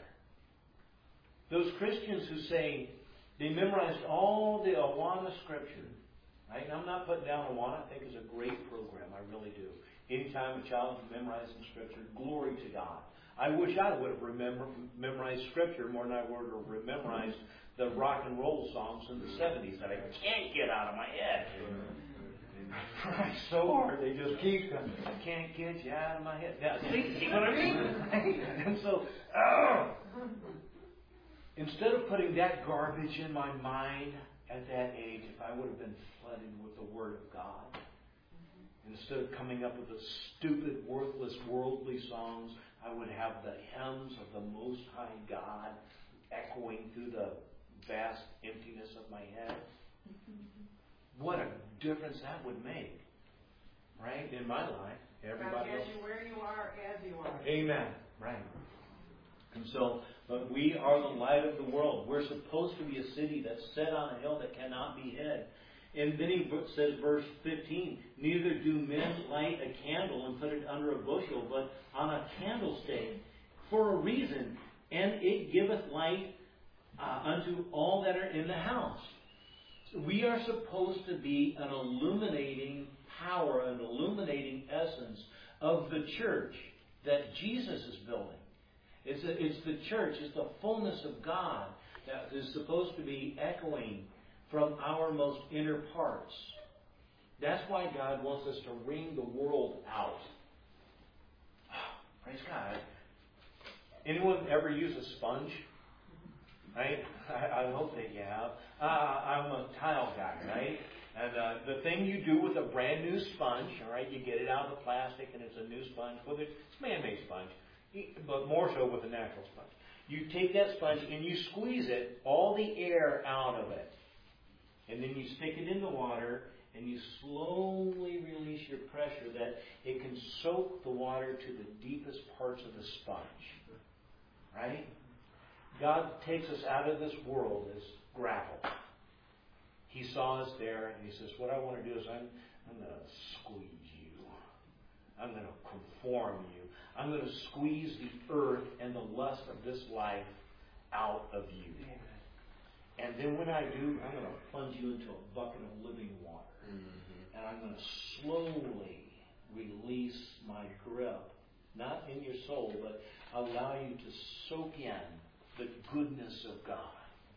Those Christians who say they memorized all the Awana Scripture. Right? And I'm not putting down Awana. I think it's a great program. I really do. Anytime a child is memorizing Scripture, glory to God. I wish I would have remember, memorized Scripture more than I would have memorized the rock and roll songs in the seventies that I can't get out of my head. Try so hard. They just keep coming. I can't get you out of my head. Now, see, see what I mean? And so, oh, instead of putting that garbage in my mind at that age, if I would have been flooded with the Word of God, instead of coming up with the stupid, worthless, worldly songs, I would have the hymns of the Most High God echoing through the vast emptiness of my head. What a difference that would make, right, in my life. Everybody God has else. you where you are, as you are. Amen. Right. And so, but we are the light of the world. We're supposed to be a city that's set on a hill that cannot be hid. And then he says, verse fifteen, neither do men light a candle and put it under a bushel, but on a candlestick, for a reason, and it giveth light uh, unto all that are in the house. We are supposed to be an illuminating power, an illuminating essence of the church that Jesus is building. It's, a, it's the church, it's the fullness of God that is supposed to be echoing from our most inner parts. That's why God wants us to wring the world out. Praise God. Anyone ever use a sponge? Right? I, I hope that you have. Uh, I'm a tile guy, right? And uh, the thing you do with a brand new sponge, all right, you get it out of the plastic and it's a new sponge. Well, it's man-made sponge, but more so with a natural sponge. You take that sponge and you squeeze it, all the air out of it. And then you stick it in the water and you slowly release your pressure that it can soak the water to the deepest parts of the sponge. Right? God takes us out of this world as gravel. He saw us there and He says, what I want to do is I'm, I'm going to squeeze you. I'm going to conform you. I'm going to squeeze the earth and the lust of this life out of you. And then when I do, I'm going to plunge you into a bucket of living water. Mm-hmm. And I'm going to slowly release my grip, not in your soul, but allow you to soak in the goodness of God.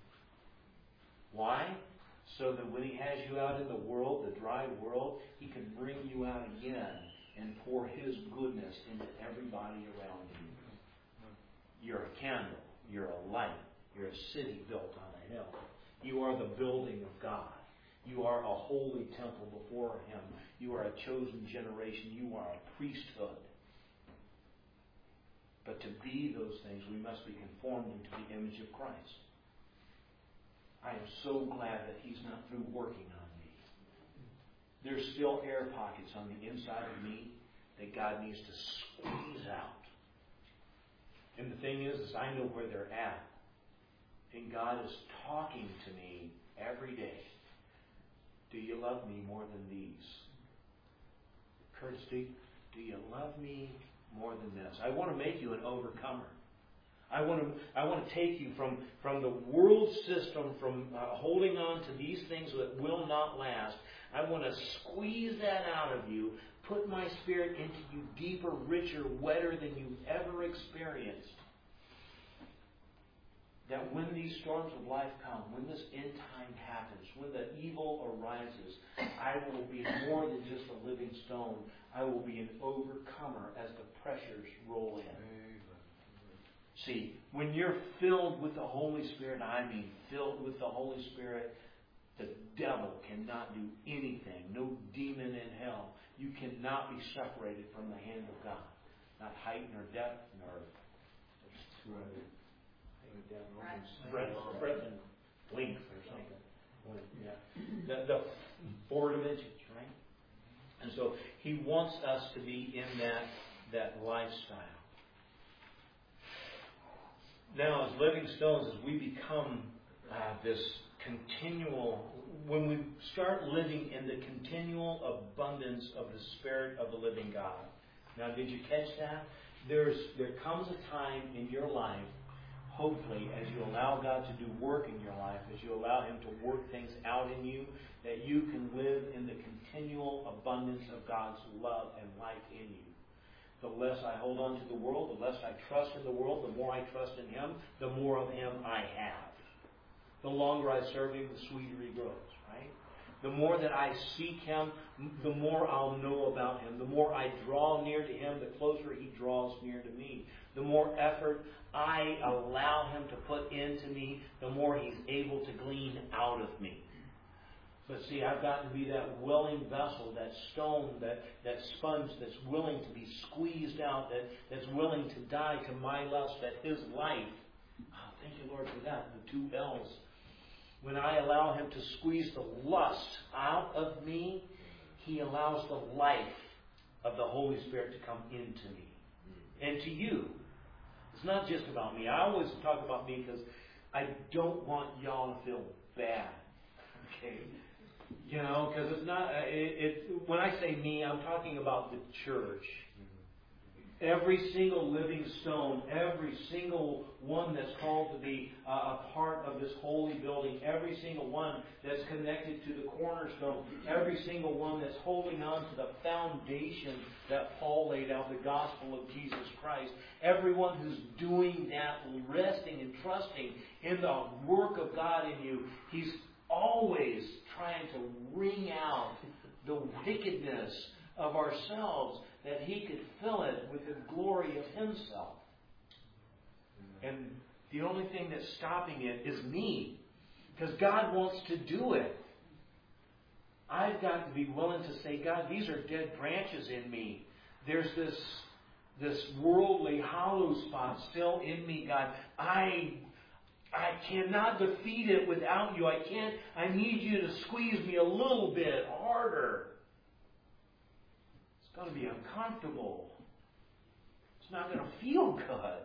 Why? So that when He has you out in the world, the dry world, He can bring you out again and pour His goodness into everybody around you. You're a candle. You're a light. You're a city built on a hill. You are the building of God. You are a holy temple before Him. You are a chosen generation. You are a priesthood. But to be those things, we must be conformed into the image of Christ. I am so glad that He's not through working on me. There's still air pockets on the inside of me that God needs to squeeze out. And the thing is, is I know where they're at. And God is talking to me every day. Do you love me more than these? Curtis, do, do you love me more than this? I want to make you an overcomer. I want to I want to take you from, from the world system, from uh, holding on to these things that will not last. I want to squeeze that out of you, put my Spirit into you deeper, richer, wetter than you've ever experienced. That when these storms of life come, when this end time happens, when the evil arises, I will be more than just a living stone. I will be an overcomer as the pressures roll in. See, when you're filled with the Holy Spirit, I mean filled with the Holy Spirit, the devil cannot do anything. No demon in hell. You cannot be separated from the hand of God. Not height nor depth nor breadth, breadth and length or something. Yeah. The, the four dimensions, right? And so He wants us to be in that, that lifestyle. Now, as living stones, as we become uh, this continual, when we start living in the continual abundance of the Spirit of the living God. Now, did you catch that? There's there comes a time in your life hopefully, as you allow God to do work in your life, as you allow Him to work things out in you, that you can live in the continual abundance of God's love and life in you. The less I hold on to the world, the less I trust in the world, the more I trust in Him, the more of Him I have. The longer I serve Him, the sweeter He grows, right? The more that I seek Him, the more I'll know about Him. The more I draw near to Him, the closer He draws near to me. The more effort I allow Him to put into me, the more He's able to glean out of me. But see, I've got to be that willing vessel, that stone, that, that sponge that's willing to be squeezed out, that, that's willing to die to my lust, that His life, oh, thank you, Lord, for that, the two L's. When I allow Him to squeeze the lust out of me, He allows the life of the Holy Spirit to come into me and to you. It's not just about me. I always talk about me because I don't want y'all to feel bad. Okay? You know, because it's not, it, it, when I say me, I'm talking about the church. Every single living stone, every single one that's called to be uh, a part of this holy building, every single one that's connected to the cornerstone, every single one that's holding on to the foundation that Paul laid out, the gospel of Jesus Christ, everyone who's doing that, resting and trusting in the work of God in you, he's always trying to wring out the wickedness of ourselves that He could fill it with the glory of Himself. And the only thing that's stopping it is me. Because God wants to do it. I've got to be willing to say, God, these are dead branches in me. There's this, this worldly hollow spot still in me, God. I I cannot defeat it without you. I can't. I need you to squeeze me a little bit harder. It's going to be uncomfortable. It's not going to feel good.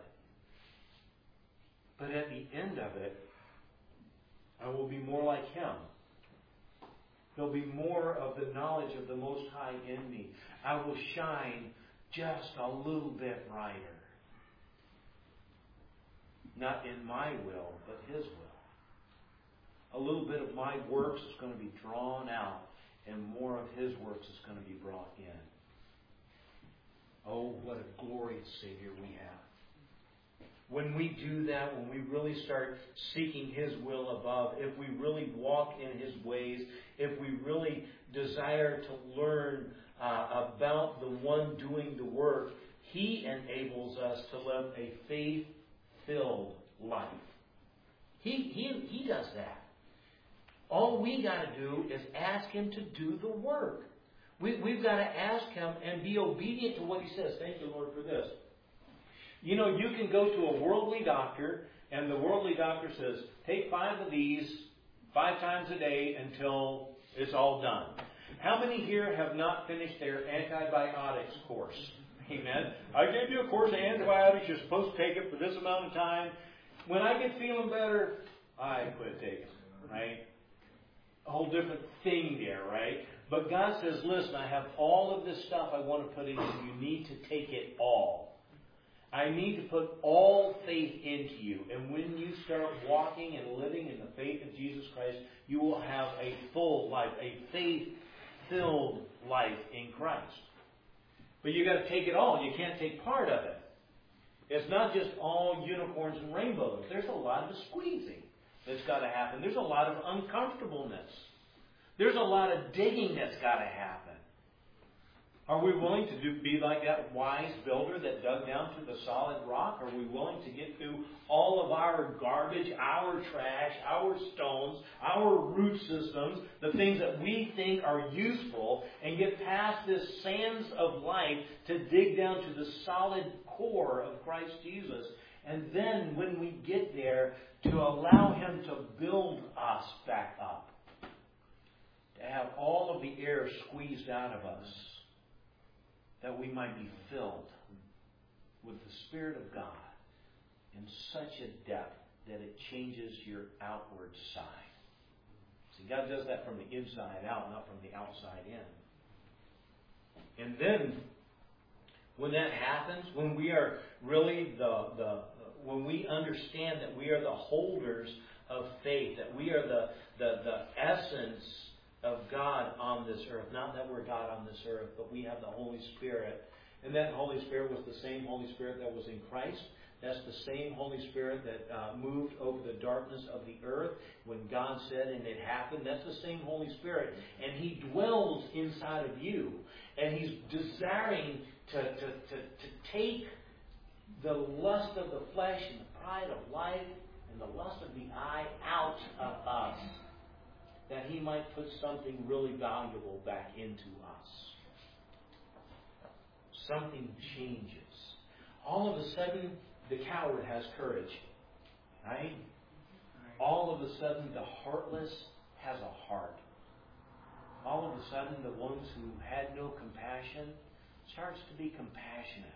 But at the end of it, I will be more like Him. There'll be more of the knowledge of the Most High in me. I will shine just a little bit brighter. Not in my will, but His will. A little bit of my works is going to be drawn out, and more of His works is going to be brought in. Oh, what a glorious Savior we have. When we do that, when we really start seeking His will above, if we really walk in His ways, if we really desire to learn uh, about the one doing the work, He enables us to live a faith-filled life. He, he, he does that. All we got to do is ask Him to do the work. We, we've got to ask Him and be obedient to what He says. Thank you, Lord, for this. You know, you can go to a worldly doctor, and the worldly doctor says, take five of these five times a day until it's all done. How many here have not finished their antibiotics course? Amen. I gave you a course of antibiotics. You're supposed to take it for this amount of time. When I get feeling better, I quit taking it, right? A whole different thing there, right? But God says, listen, I have all of this stuff I want to put in you. You need to take it all. I need to put all faith into you. And when you start walking and living in the faith of Jesus Christ, you will have a full life, a faith-filled life in Christ. But you've got to take it all. You can't take part of it. It's not just all unicorns and rainbows. There's a lot of squeezing that's got to happen. There's a lot of uncomfortableness. There's a lot of digging that's got to happen. Are we willing to do, be like that wise builder that dug down to the solid rock? Are we willing to get through all of our garbage, our trash, our stones, our root systems, the things that we think are useful, and get past this sands of life to dig down to the solid core of Christ Jesus? And then when we get there, to allow Him to build us back up. To have all of the air squeezed out of us, that we might be filled with the Spirit of God in such a depth that it changes your outward side. See, God does that from the inside out, not from the outside in. And then, when that happens, when we are really the, the when we understand that we are the holders of faith, that we are the, the, the essence of God on this earth. Not that we're God on this earth, but we have the Holy Spirit. And that Holy Spirit was the same Holy Spirit that was in Christ. That's the same Holy Spirit that uh, moved over the darkness of the earth when God said and it happened. That's the same Holy Spirit. And He dwells inside of you. And He's desiring to, to, to, to take the lust of the flesh and the pride of life and the lust of the eye out of us, that He might put something really valuable back into us. Something changes. All of a sudden, the coward has courage. Right? All of a sudden, the heartless has a heart. All of a sudden, the ones who had no compassion starts to be compassionate.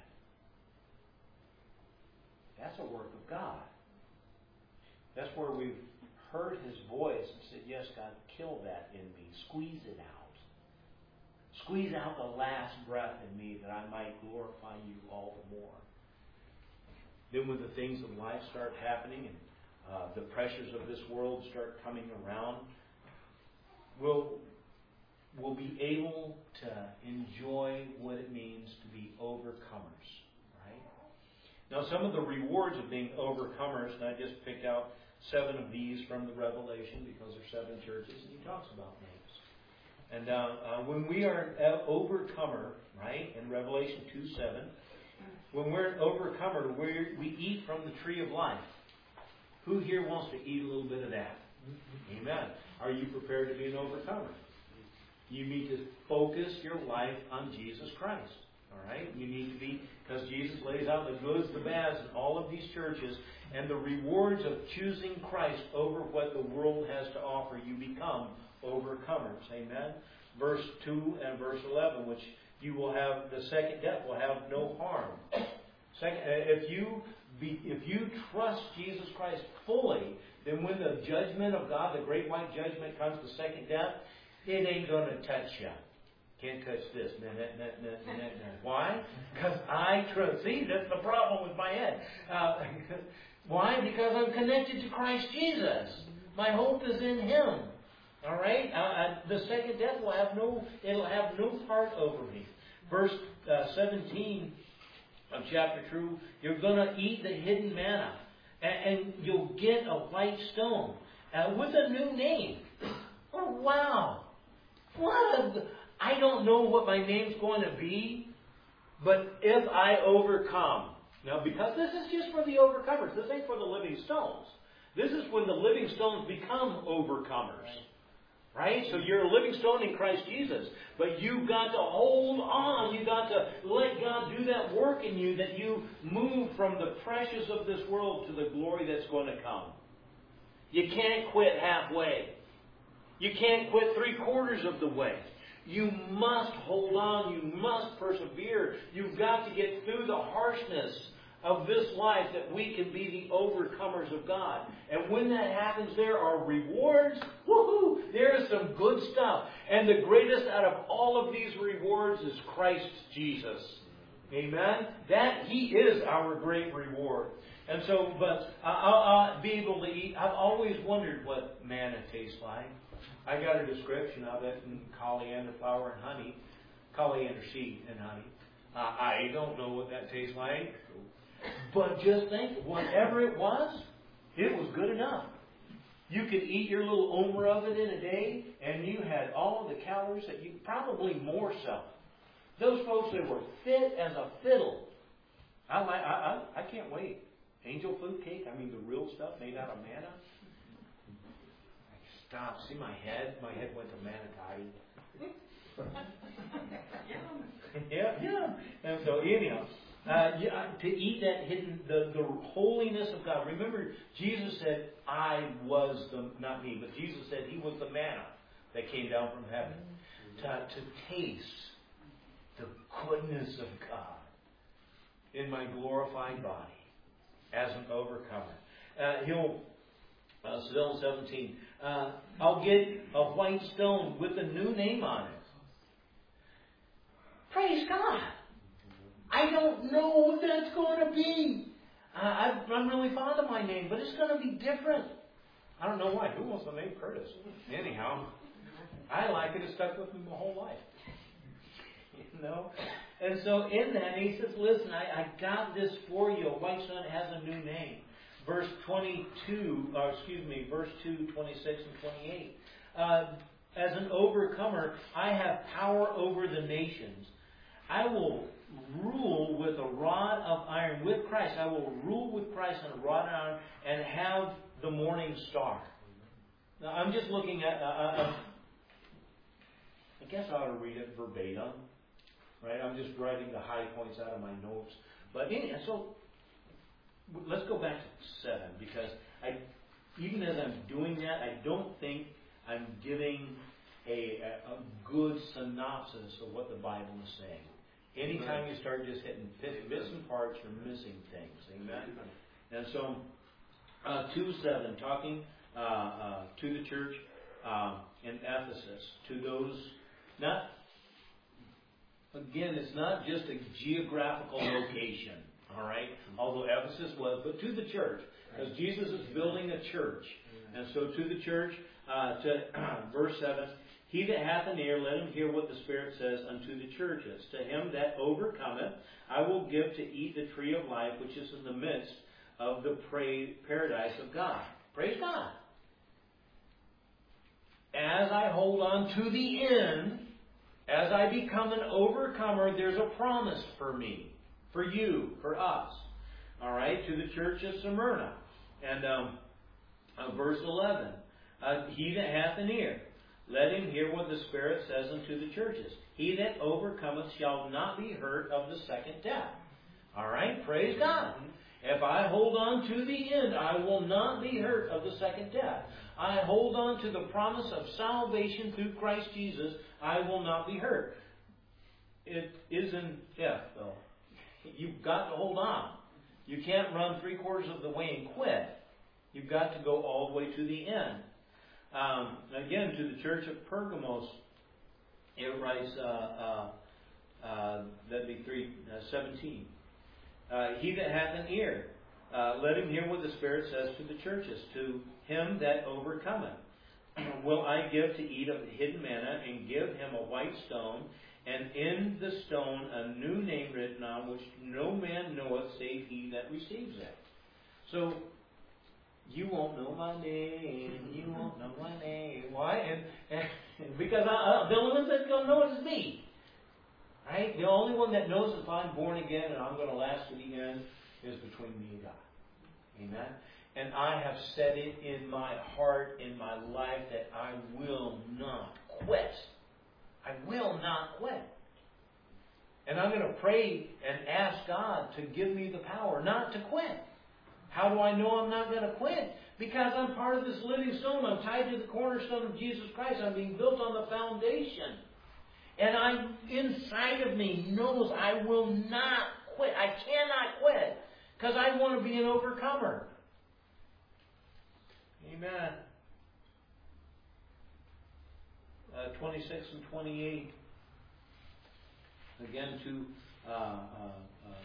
That's a work of God. That's where we've heard His voice and said, yes, God, kill that in me. Squeeze it out. Squeeze out the last breath in me that I might glorify You all the more. Then when the things of life start happening and uh, the pressures of this world start coming around, we'll, we'll be able to enjoy what it means to be overcomers. Right? Now, some of the rewards of being overcomers, and I just picked out seven of these from the Revelation because there's seven churches, and He talks about names. And uh, uh, when we are an overcomer, right, in Revelation two seven, when we're an overcomer, we're, we eat from the tree of life. Who here wants to eat a little bit of that? Amen. Are you prepared to be an overcomer? You need to focus your life on Jesus Christ. All right? You need to be, because Jesus lays out the goods, the bads in all of these churches, and the rewards of choosing Christ over what the world has to offer. You become overcomers. Amen. Verse two and verse eleven, which you will have, the second death will have no harm. Second, if you be, if you trust Jesus Christ fully, then when the judgment of God, the great white judgment comes, the second death, it ain't going to touch you. Can't touch this. Nah, nah, nah, nah, nah, nah. Why? Because I trust. See, that's the problem with my head. Uh, why? Because I'm connected to Christ Jesus. My hope is in Him. All right? Uh, uh, the second death will have no, it'll have no part over me. Verse uh, seventeen of chapter two, you're going to eat the hidden manna. And, and you'll get a white stone uh, with a new name. Oh, wow. What a... I don't know what my name's going to be, but if I overcome. Now, because this is just for the overcomers. This ain't for the living stones. This is when the living stones become overcomers. Right? So you're a living stone in Christ Jesus. But you've got to hold on. You've got to let God do that work in you, that you move from the pressures of this world to the glory that's going to come. You can't quit halfway. You can't quit three quarters of the way. You must hold on. You must persevere. You've got to get through the harshness of this life that we can be the overcomers of God. And when that happens, there are rewards. Woohoo! There is some good stuff. And the greatest out of all of these rewards is Christ Jesus. Amen? That He is our great reward. And so, but I'll, I'll be able to eat. I've always wondered what manna tastes like. I got a description of it in coriander flour and honey. Coriander seed and honey. Uh, I don't know what that tastes like. But just think, whatever it was, it was good enough. You could eat your little omer of it in a day, and you had all of the calories that you, probably more so. Those folks, they were fit as a fiddle. I, I, I, I can't wait. Angel food cake, I mean the real stuff made out of manna. Stop, see my head? My head went to manicotti. yeah, yeah. And so anyhow, uh, yeah, to eat that hidden, the, the holiness of God. Remember, Jesus said, I was the, not me, but Jesus said He was the manna that came down from heaven. To, to taste the goodness of God in my glorified body as an overcomer. Uh, he'll, uh, Psalm seventeen, uh, I'll get a white stone with a new name on it. Praise God. I don't know what that's going to be. I, I'm really fond of my name, but it's going to be different. I don't know why. Who wants the name Curtis? Anyhow, I like it. It stuck with me my whole life. You know? And so in that, he says, listen, I, I got this for you. A white son has a new name. Verse twenty-two, or excuse me, verse two, twenty-six and twenty-eight. Uh, as an overcomer, I have power over the nations. I will rule with a rod of iron. With Christ, I will rule with Christ on a rod of iron and have the morning star. Now, I'm just looking at, uh, uh, I guess I ought to read it verbatim. Right? I'm just writing the high points out of my notes. But anyway, so let's go back to seven, because I, even as I'm doing that, I don't think I'm giving a, a, a good synopsis of what the Bible is saying. Anytime you start just hitting bits and parts, you're missing things. Amen? And so, uh, two seven, talking uh, uh, to the church uh, in Ephesus, to those, not, again, it's not just a geographical location, all right? Although Ephesus was, but to the church, because Jesus is building a church. And so to the church, uh, to verse seven, he that hath an ear, let him hear what the Spirit says unto the churches. To him that overcometh, I will give to eat the tree of life, which is in the midst of the pra- paradise of God. Praise God. As I hold on to the end, as I become an overcomer, there's a promise for me, for you, for us. All right, to the church of Smyrna. And um, uh, verse eleven, uh, he that hath an ear, let him hear what the Spirit says unto the churches. He that overcometh shall not be hurt of the second death. All right, praise God. If I hold on to the end, I will not be hurt of the second death. I hold on to the promise of salvation through Christ Jesus. I will not be hurt. It isn't if, though. You've got to hold on. You can't run three quarters of the way and quit. You've got to go all the way to the end. Um, again, to the church of Pergamos, it writes, uh, uh, uh, that'd be three seventeen. Uh, he that hath an ear, uh, let him hear what the Spirit says to the churches. To him that overcometh, will I give to eat of the hidden manna, and give him a white stone, and in the stone a new name written on, which no man knoweth save he that receives it. So, you won't know my name. You won't know my name. Why? And, and because I, uh, the only one that's going to know it is me. Right? The only one that knows if I'm born again and I'm going to last to the end is between me and God. Amen? And I have said it in my heart, in my life, that I will not quit. I will not quit. And I'm going to pray and ask God to give me the power not to quit. How do I know I'm not going to quit? Because I'm part of this living stone. I'm tied to the cornerstone of Jesus Christ. I'm being built on the foundation. And I, inside of me, knows I will not quit. I cannot quit. Because I want to be an overcomer. Amen. Uh, twenty-six and twenty-eight. Again, to uh, uh, uh,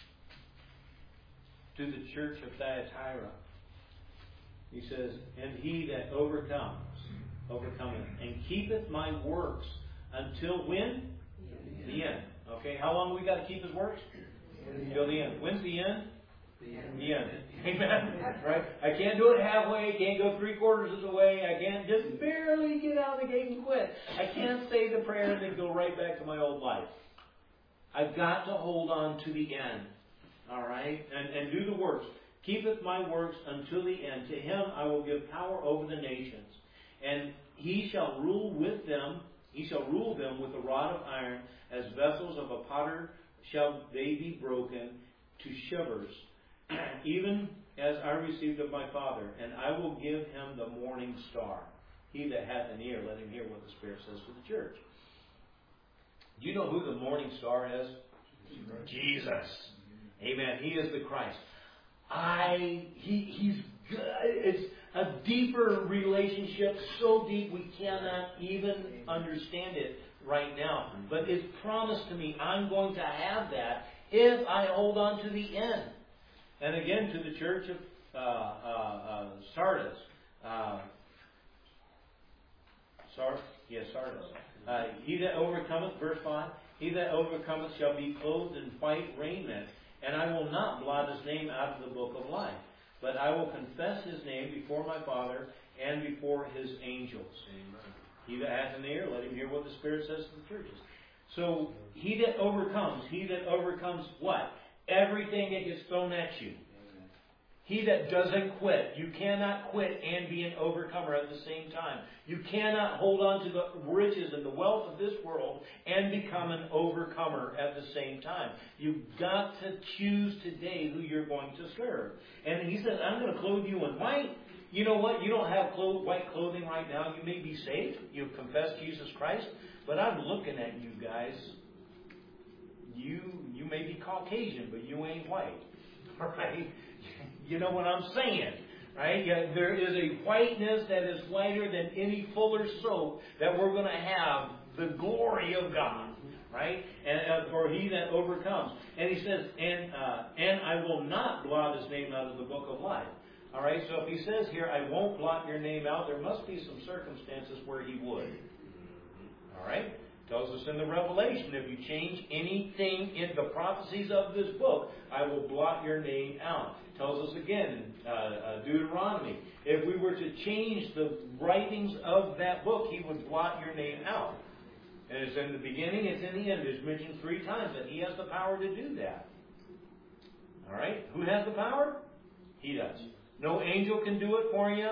to the church of Thyatira. He says, and he that overcomes, overcometh, and keepeth my works until when? The end. The end. Okay, how long we got to keep his works? Until the end. When's the end? The end. The end. Amen. Right? I can't do it halfway. I can't go three quarters of the way. I can't just barely get out of the gate and quit. I can't say the prayer and then go right back to my old life. I've got to hold on to the end. All right? And, and do the works. Keepeth my works until the end. To him I will give power over the nations. And he shall rule with them. He shall rule them with a rod of iron. As vessels of a potter shall they be broken to shivers. Even as I received of my Father. And I will give him the morning star. He that hath an ear, let him hear what the Spirit says to the church. Do you know who the morning star is? Jesus. Amen. He is the Christ. I, he, he's good. It's a deeper relationship, so deep we cannot even understand it right now. But it's promised to me I'm going to have that if I hold on to the end. And again to the church of uh, uh, uh, Sardis. Uh, Sard, yes, Sardis. Uh, he that overcometh, verse five, he that overcometh shall be clothed in white raiment, and I will not blot his name out of the book of life, but I will confess his name before my Father and before his angels. Amen. He that hath an ear, let him hear what the Spirit says to the churches. So, he that overcomes, he that overcomes what? Everything that gets thrown at you. He that doesn't quit. You cannot quit and be an overcomer at the same time. You cannot hold on to the riches and the wealth of this world and become an overcomer at the same time. You've got to choose today who you're going to serve. And he says, I'm going to clothe you in white. You know what? You don't have clo- white clothing right now. You may be saved. You've confessed Jesus Christ. But I'm looking at you guys. You, you may be Caucasian, but you ain't white. All right? You know what I'm saying, right? Yeah, there is a whiteness that is whiter than any Fuller's soap that we're going to have the glory of God, right? And uh, for he that overcomes, and he says, and uh, and I will not blot his name out of the book of life. All right. So if he says here, I won't blot your name out, there must be some circumstances where he would. All right. Tells us in the Revelation, if you change anything in the prophecies of this book, I will blot your name out. Tells us again in uh, uh, Deuteronomy, if we were to change the writings of that book, he would blot your name out. And it's in the beginning, it's in the end. It's mentioned three times that he has the power to do that. All right? Who has the power? He does. No angel can do it for you.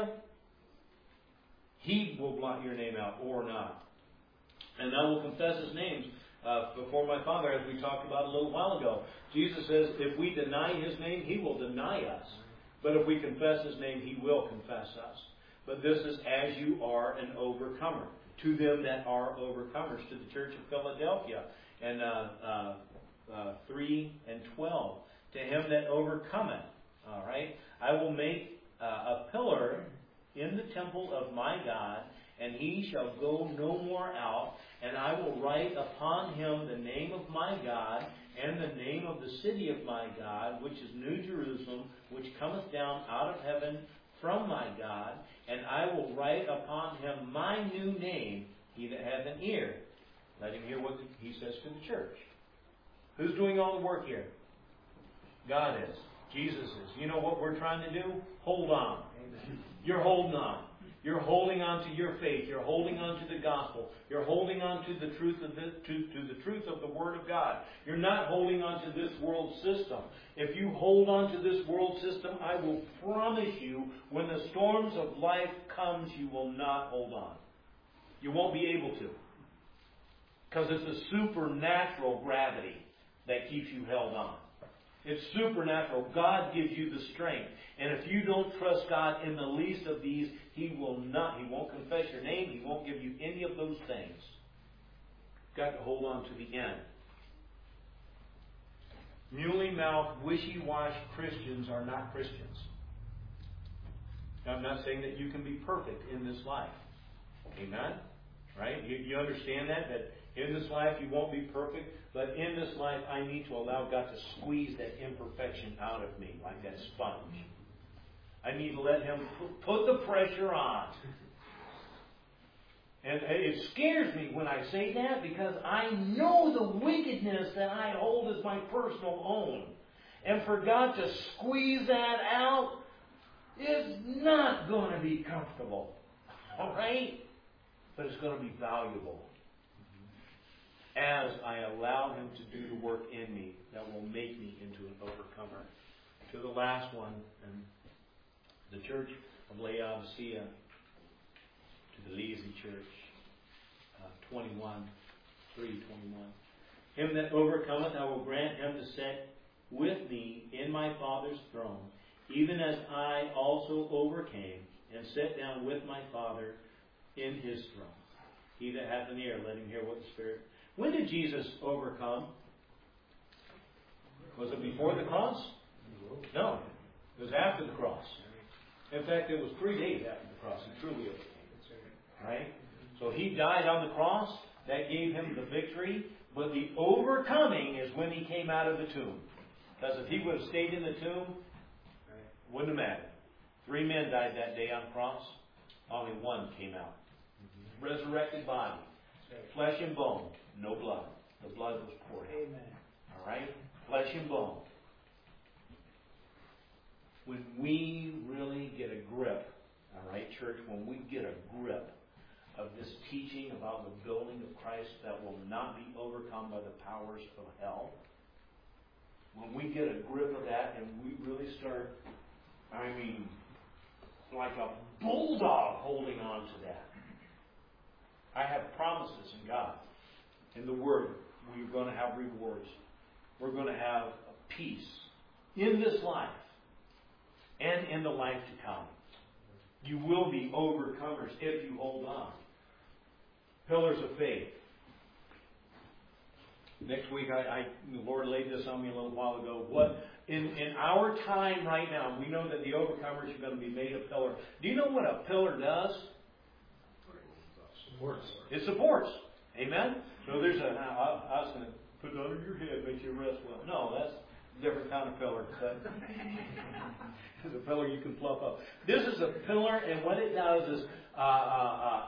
He will blot your name out or not. And I will confess his names uh, before my Father, as we talked about a little while ago. Jesus says, if we deny his name, he will deny us. But if we confess his name, he will confess us. But this is as you are an overcomer. To them that are overcomers. To the church of Philadelphia. And uh, uh, uh, three and twelve. To him that overcometh. All right. I will make uh, a pillar in the temple of my God, and he shall go no more out. And I will write upon him the name of my God, and the name of the city of my God, which is New Jerusalem, which cometh down out of heaven from my God. And I will write upon him my new name. He that hath an ear, let him hear what he says to the church. Who's doing all the work here? God is. Jesus is. You know what we're trying to do? Hold on. You're holding on. You're holding on to your faith. You're holding on to the gospel. You're holding on to the truth of the, to, to the truth of the Word of God. You're not holding on to this world system. If you hold on to this world system, I will promise you, when the storms of life comes, you will not hold on. You won't be able to. Because it's a supernatural gravity that keeps you held on. It's supernatural. God gives you the strength. And if you don't trust God in the least of these, He will not. He won't confess your name. He won't give you any of those things. You've got to hold on to the end. Muley-mouthed, wishy-washy Christians are not Christians. Now, I'm not saying that you can be perfect in this life. Amen? Right? You, you understand that? That in this life you won't be perfect. But in this life, I need to allow God to squeeze that imperfection out of me like that sponge. I need to let Him put the pressure on. And it scares me when I say that, because I know the wickedness that I hold as my personal own. And for God to squeeze that out is not going to be comfortable. All right? But it's going to be valuable. As I allow Him to do the work in me that will make me into an overcomer. To the last one, and the church of Laodicea, to the lazy church, uh, twenty-one, three twenty-one. Him that overcometh, I will grant him to sit with me in my Father's throne, even as I also overcame and sat down with my Father in His throne. He that hath an ear, let him hear what the Spirit. When did Jesus overcome? Was it before the cross? No. It was after the cross. In fact, it was three days after the cross. He truly overcame. Right? So He died on the cross. That gave Him the victory. But the overcoming is when He came out of the tomb. Because if He would have stayed in the tomb, Wouldn't have mattered. Three men died that day on the cross. Only one came out. Resurrected body. Flesh and bone. No blood. The blood was poured out. Amen. All right? Flesh and bone. When we really get a grip, all right, church, when we get a grip of this teaching about the building of Christ that will not be overcome by the powers of hell, when we get a grip of that and we really start, I mean, like a bulldog holding on to that. I have promises in God, in the Word. We're going to have rewards. We're going to have peace in this life and in the life to come. You will be overcomers if you hold on. Pillars of faith. Next week, I, I the Lord laid this on me a little while ago. What in, in our time right now, we know that the overcomers are going to be made a pillar. Do you know what a pillar does? Supports. It supports. Amen? So there's a, I, I was going to put it under your head, make you rest well. No, that's a different kind of pillar. But it's a pillar you can fluff up. This is a pillar, and what it does is, uh, uh, uh,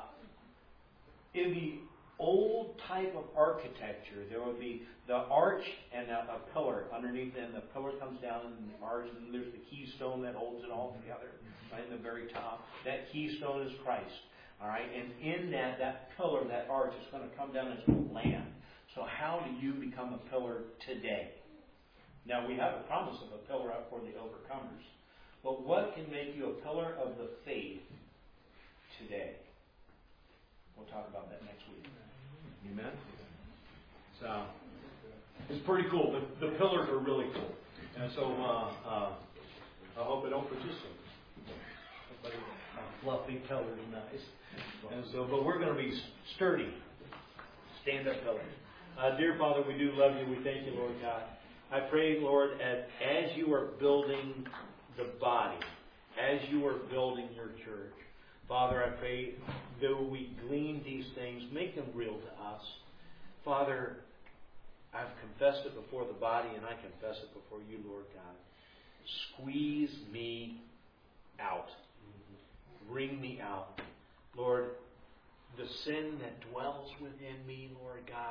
in the old type of architecture, there would be the arch and a, a pillar underneath, and the pillar comes down and the arch, and there's the keystone that holds it all together, right in the very top. That keystone is Christ. All right, and in that, that pillar, that arch, is going to come down into land. So how do you become a pillar today? Now, we have a promise of a pillar up for the overcomers. But what can make you a pillar of the faith today? We'll talk about that next week. Amen? So, it's pretty cool. The, the pillars are really cool. And so, uh, uh, I hope I don't put you some. Fluffy pillars, nice. And so, but we're going to be sturdy, stand-up pillars. Uh, dear Father, we do love you. We thank you, Lord God. I pray, Lord, as, as you are building the body, as you are building your church, Father, I pray that we glean these things, make them real to us. Father, I've confessed it before the body, and I confess it before you, Lord God. Squeeze me out. Bring me out. Lord, the sin that dwells within me, Lord God,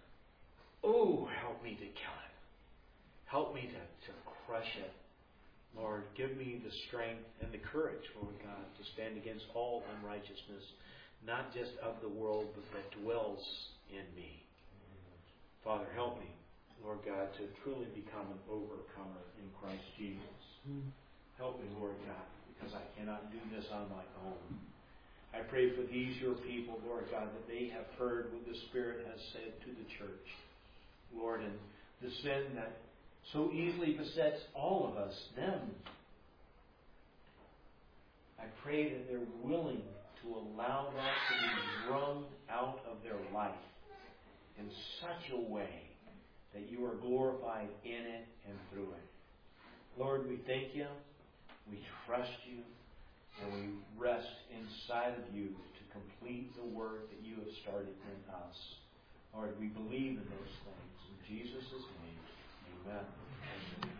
oh, help me to kill it. Help me to, to crush it. Lord, give me the strength and the courage, Lord God, to stand against all unrighteousness, not just of the world, but that dwells in me. Father, help me, Lord God, to truly become an overcomer in Christ Jesus. Help me, Lord God, because I cannot do this on my own. I pray for these, your people, Lord God, that they have heard what the Spirit has said to the church. Lord, and the sin that so easily besets all of us, them. I pray that they're willing to allow that to be wrung out of their life in such a way that you are glorified in it and through it. Lord, we thank you, we trust you, and we rest inside of you to complete the work that you have started in us. Lord, we believe in those things. In Jesus' name, amen.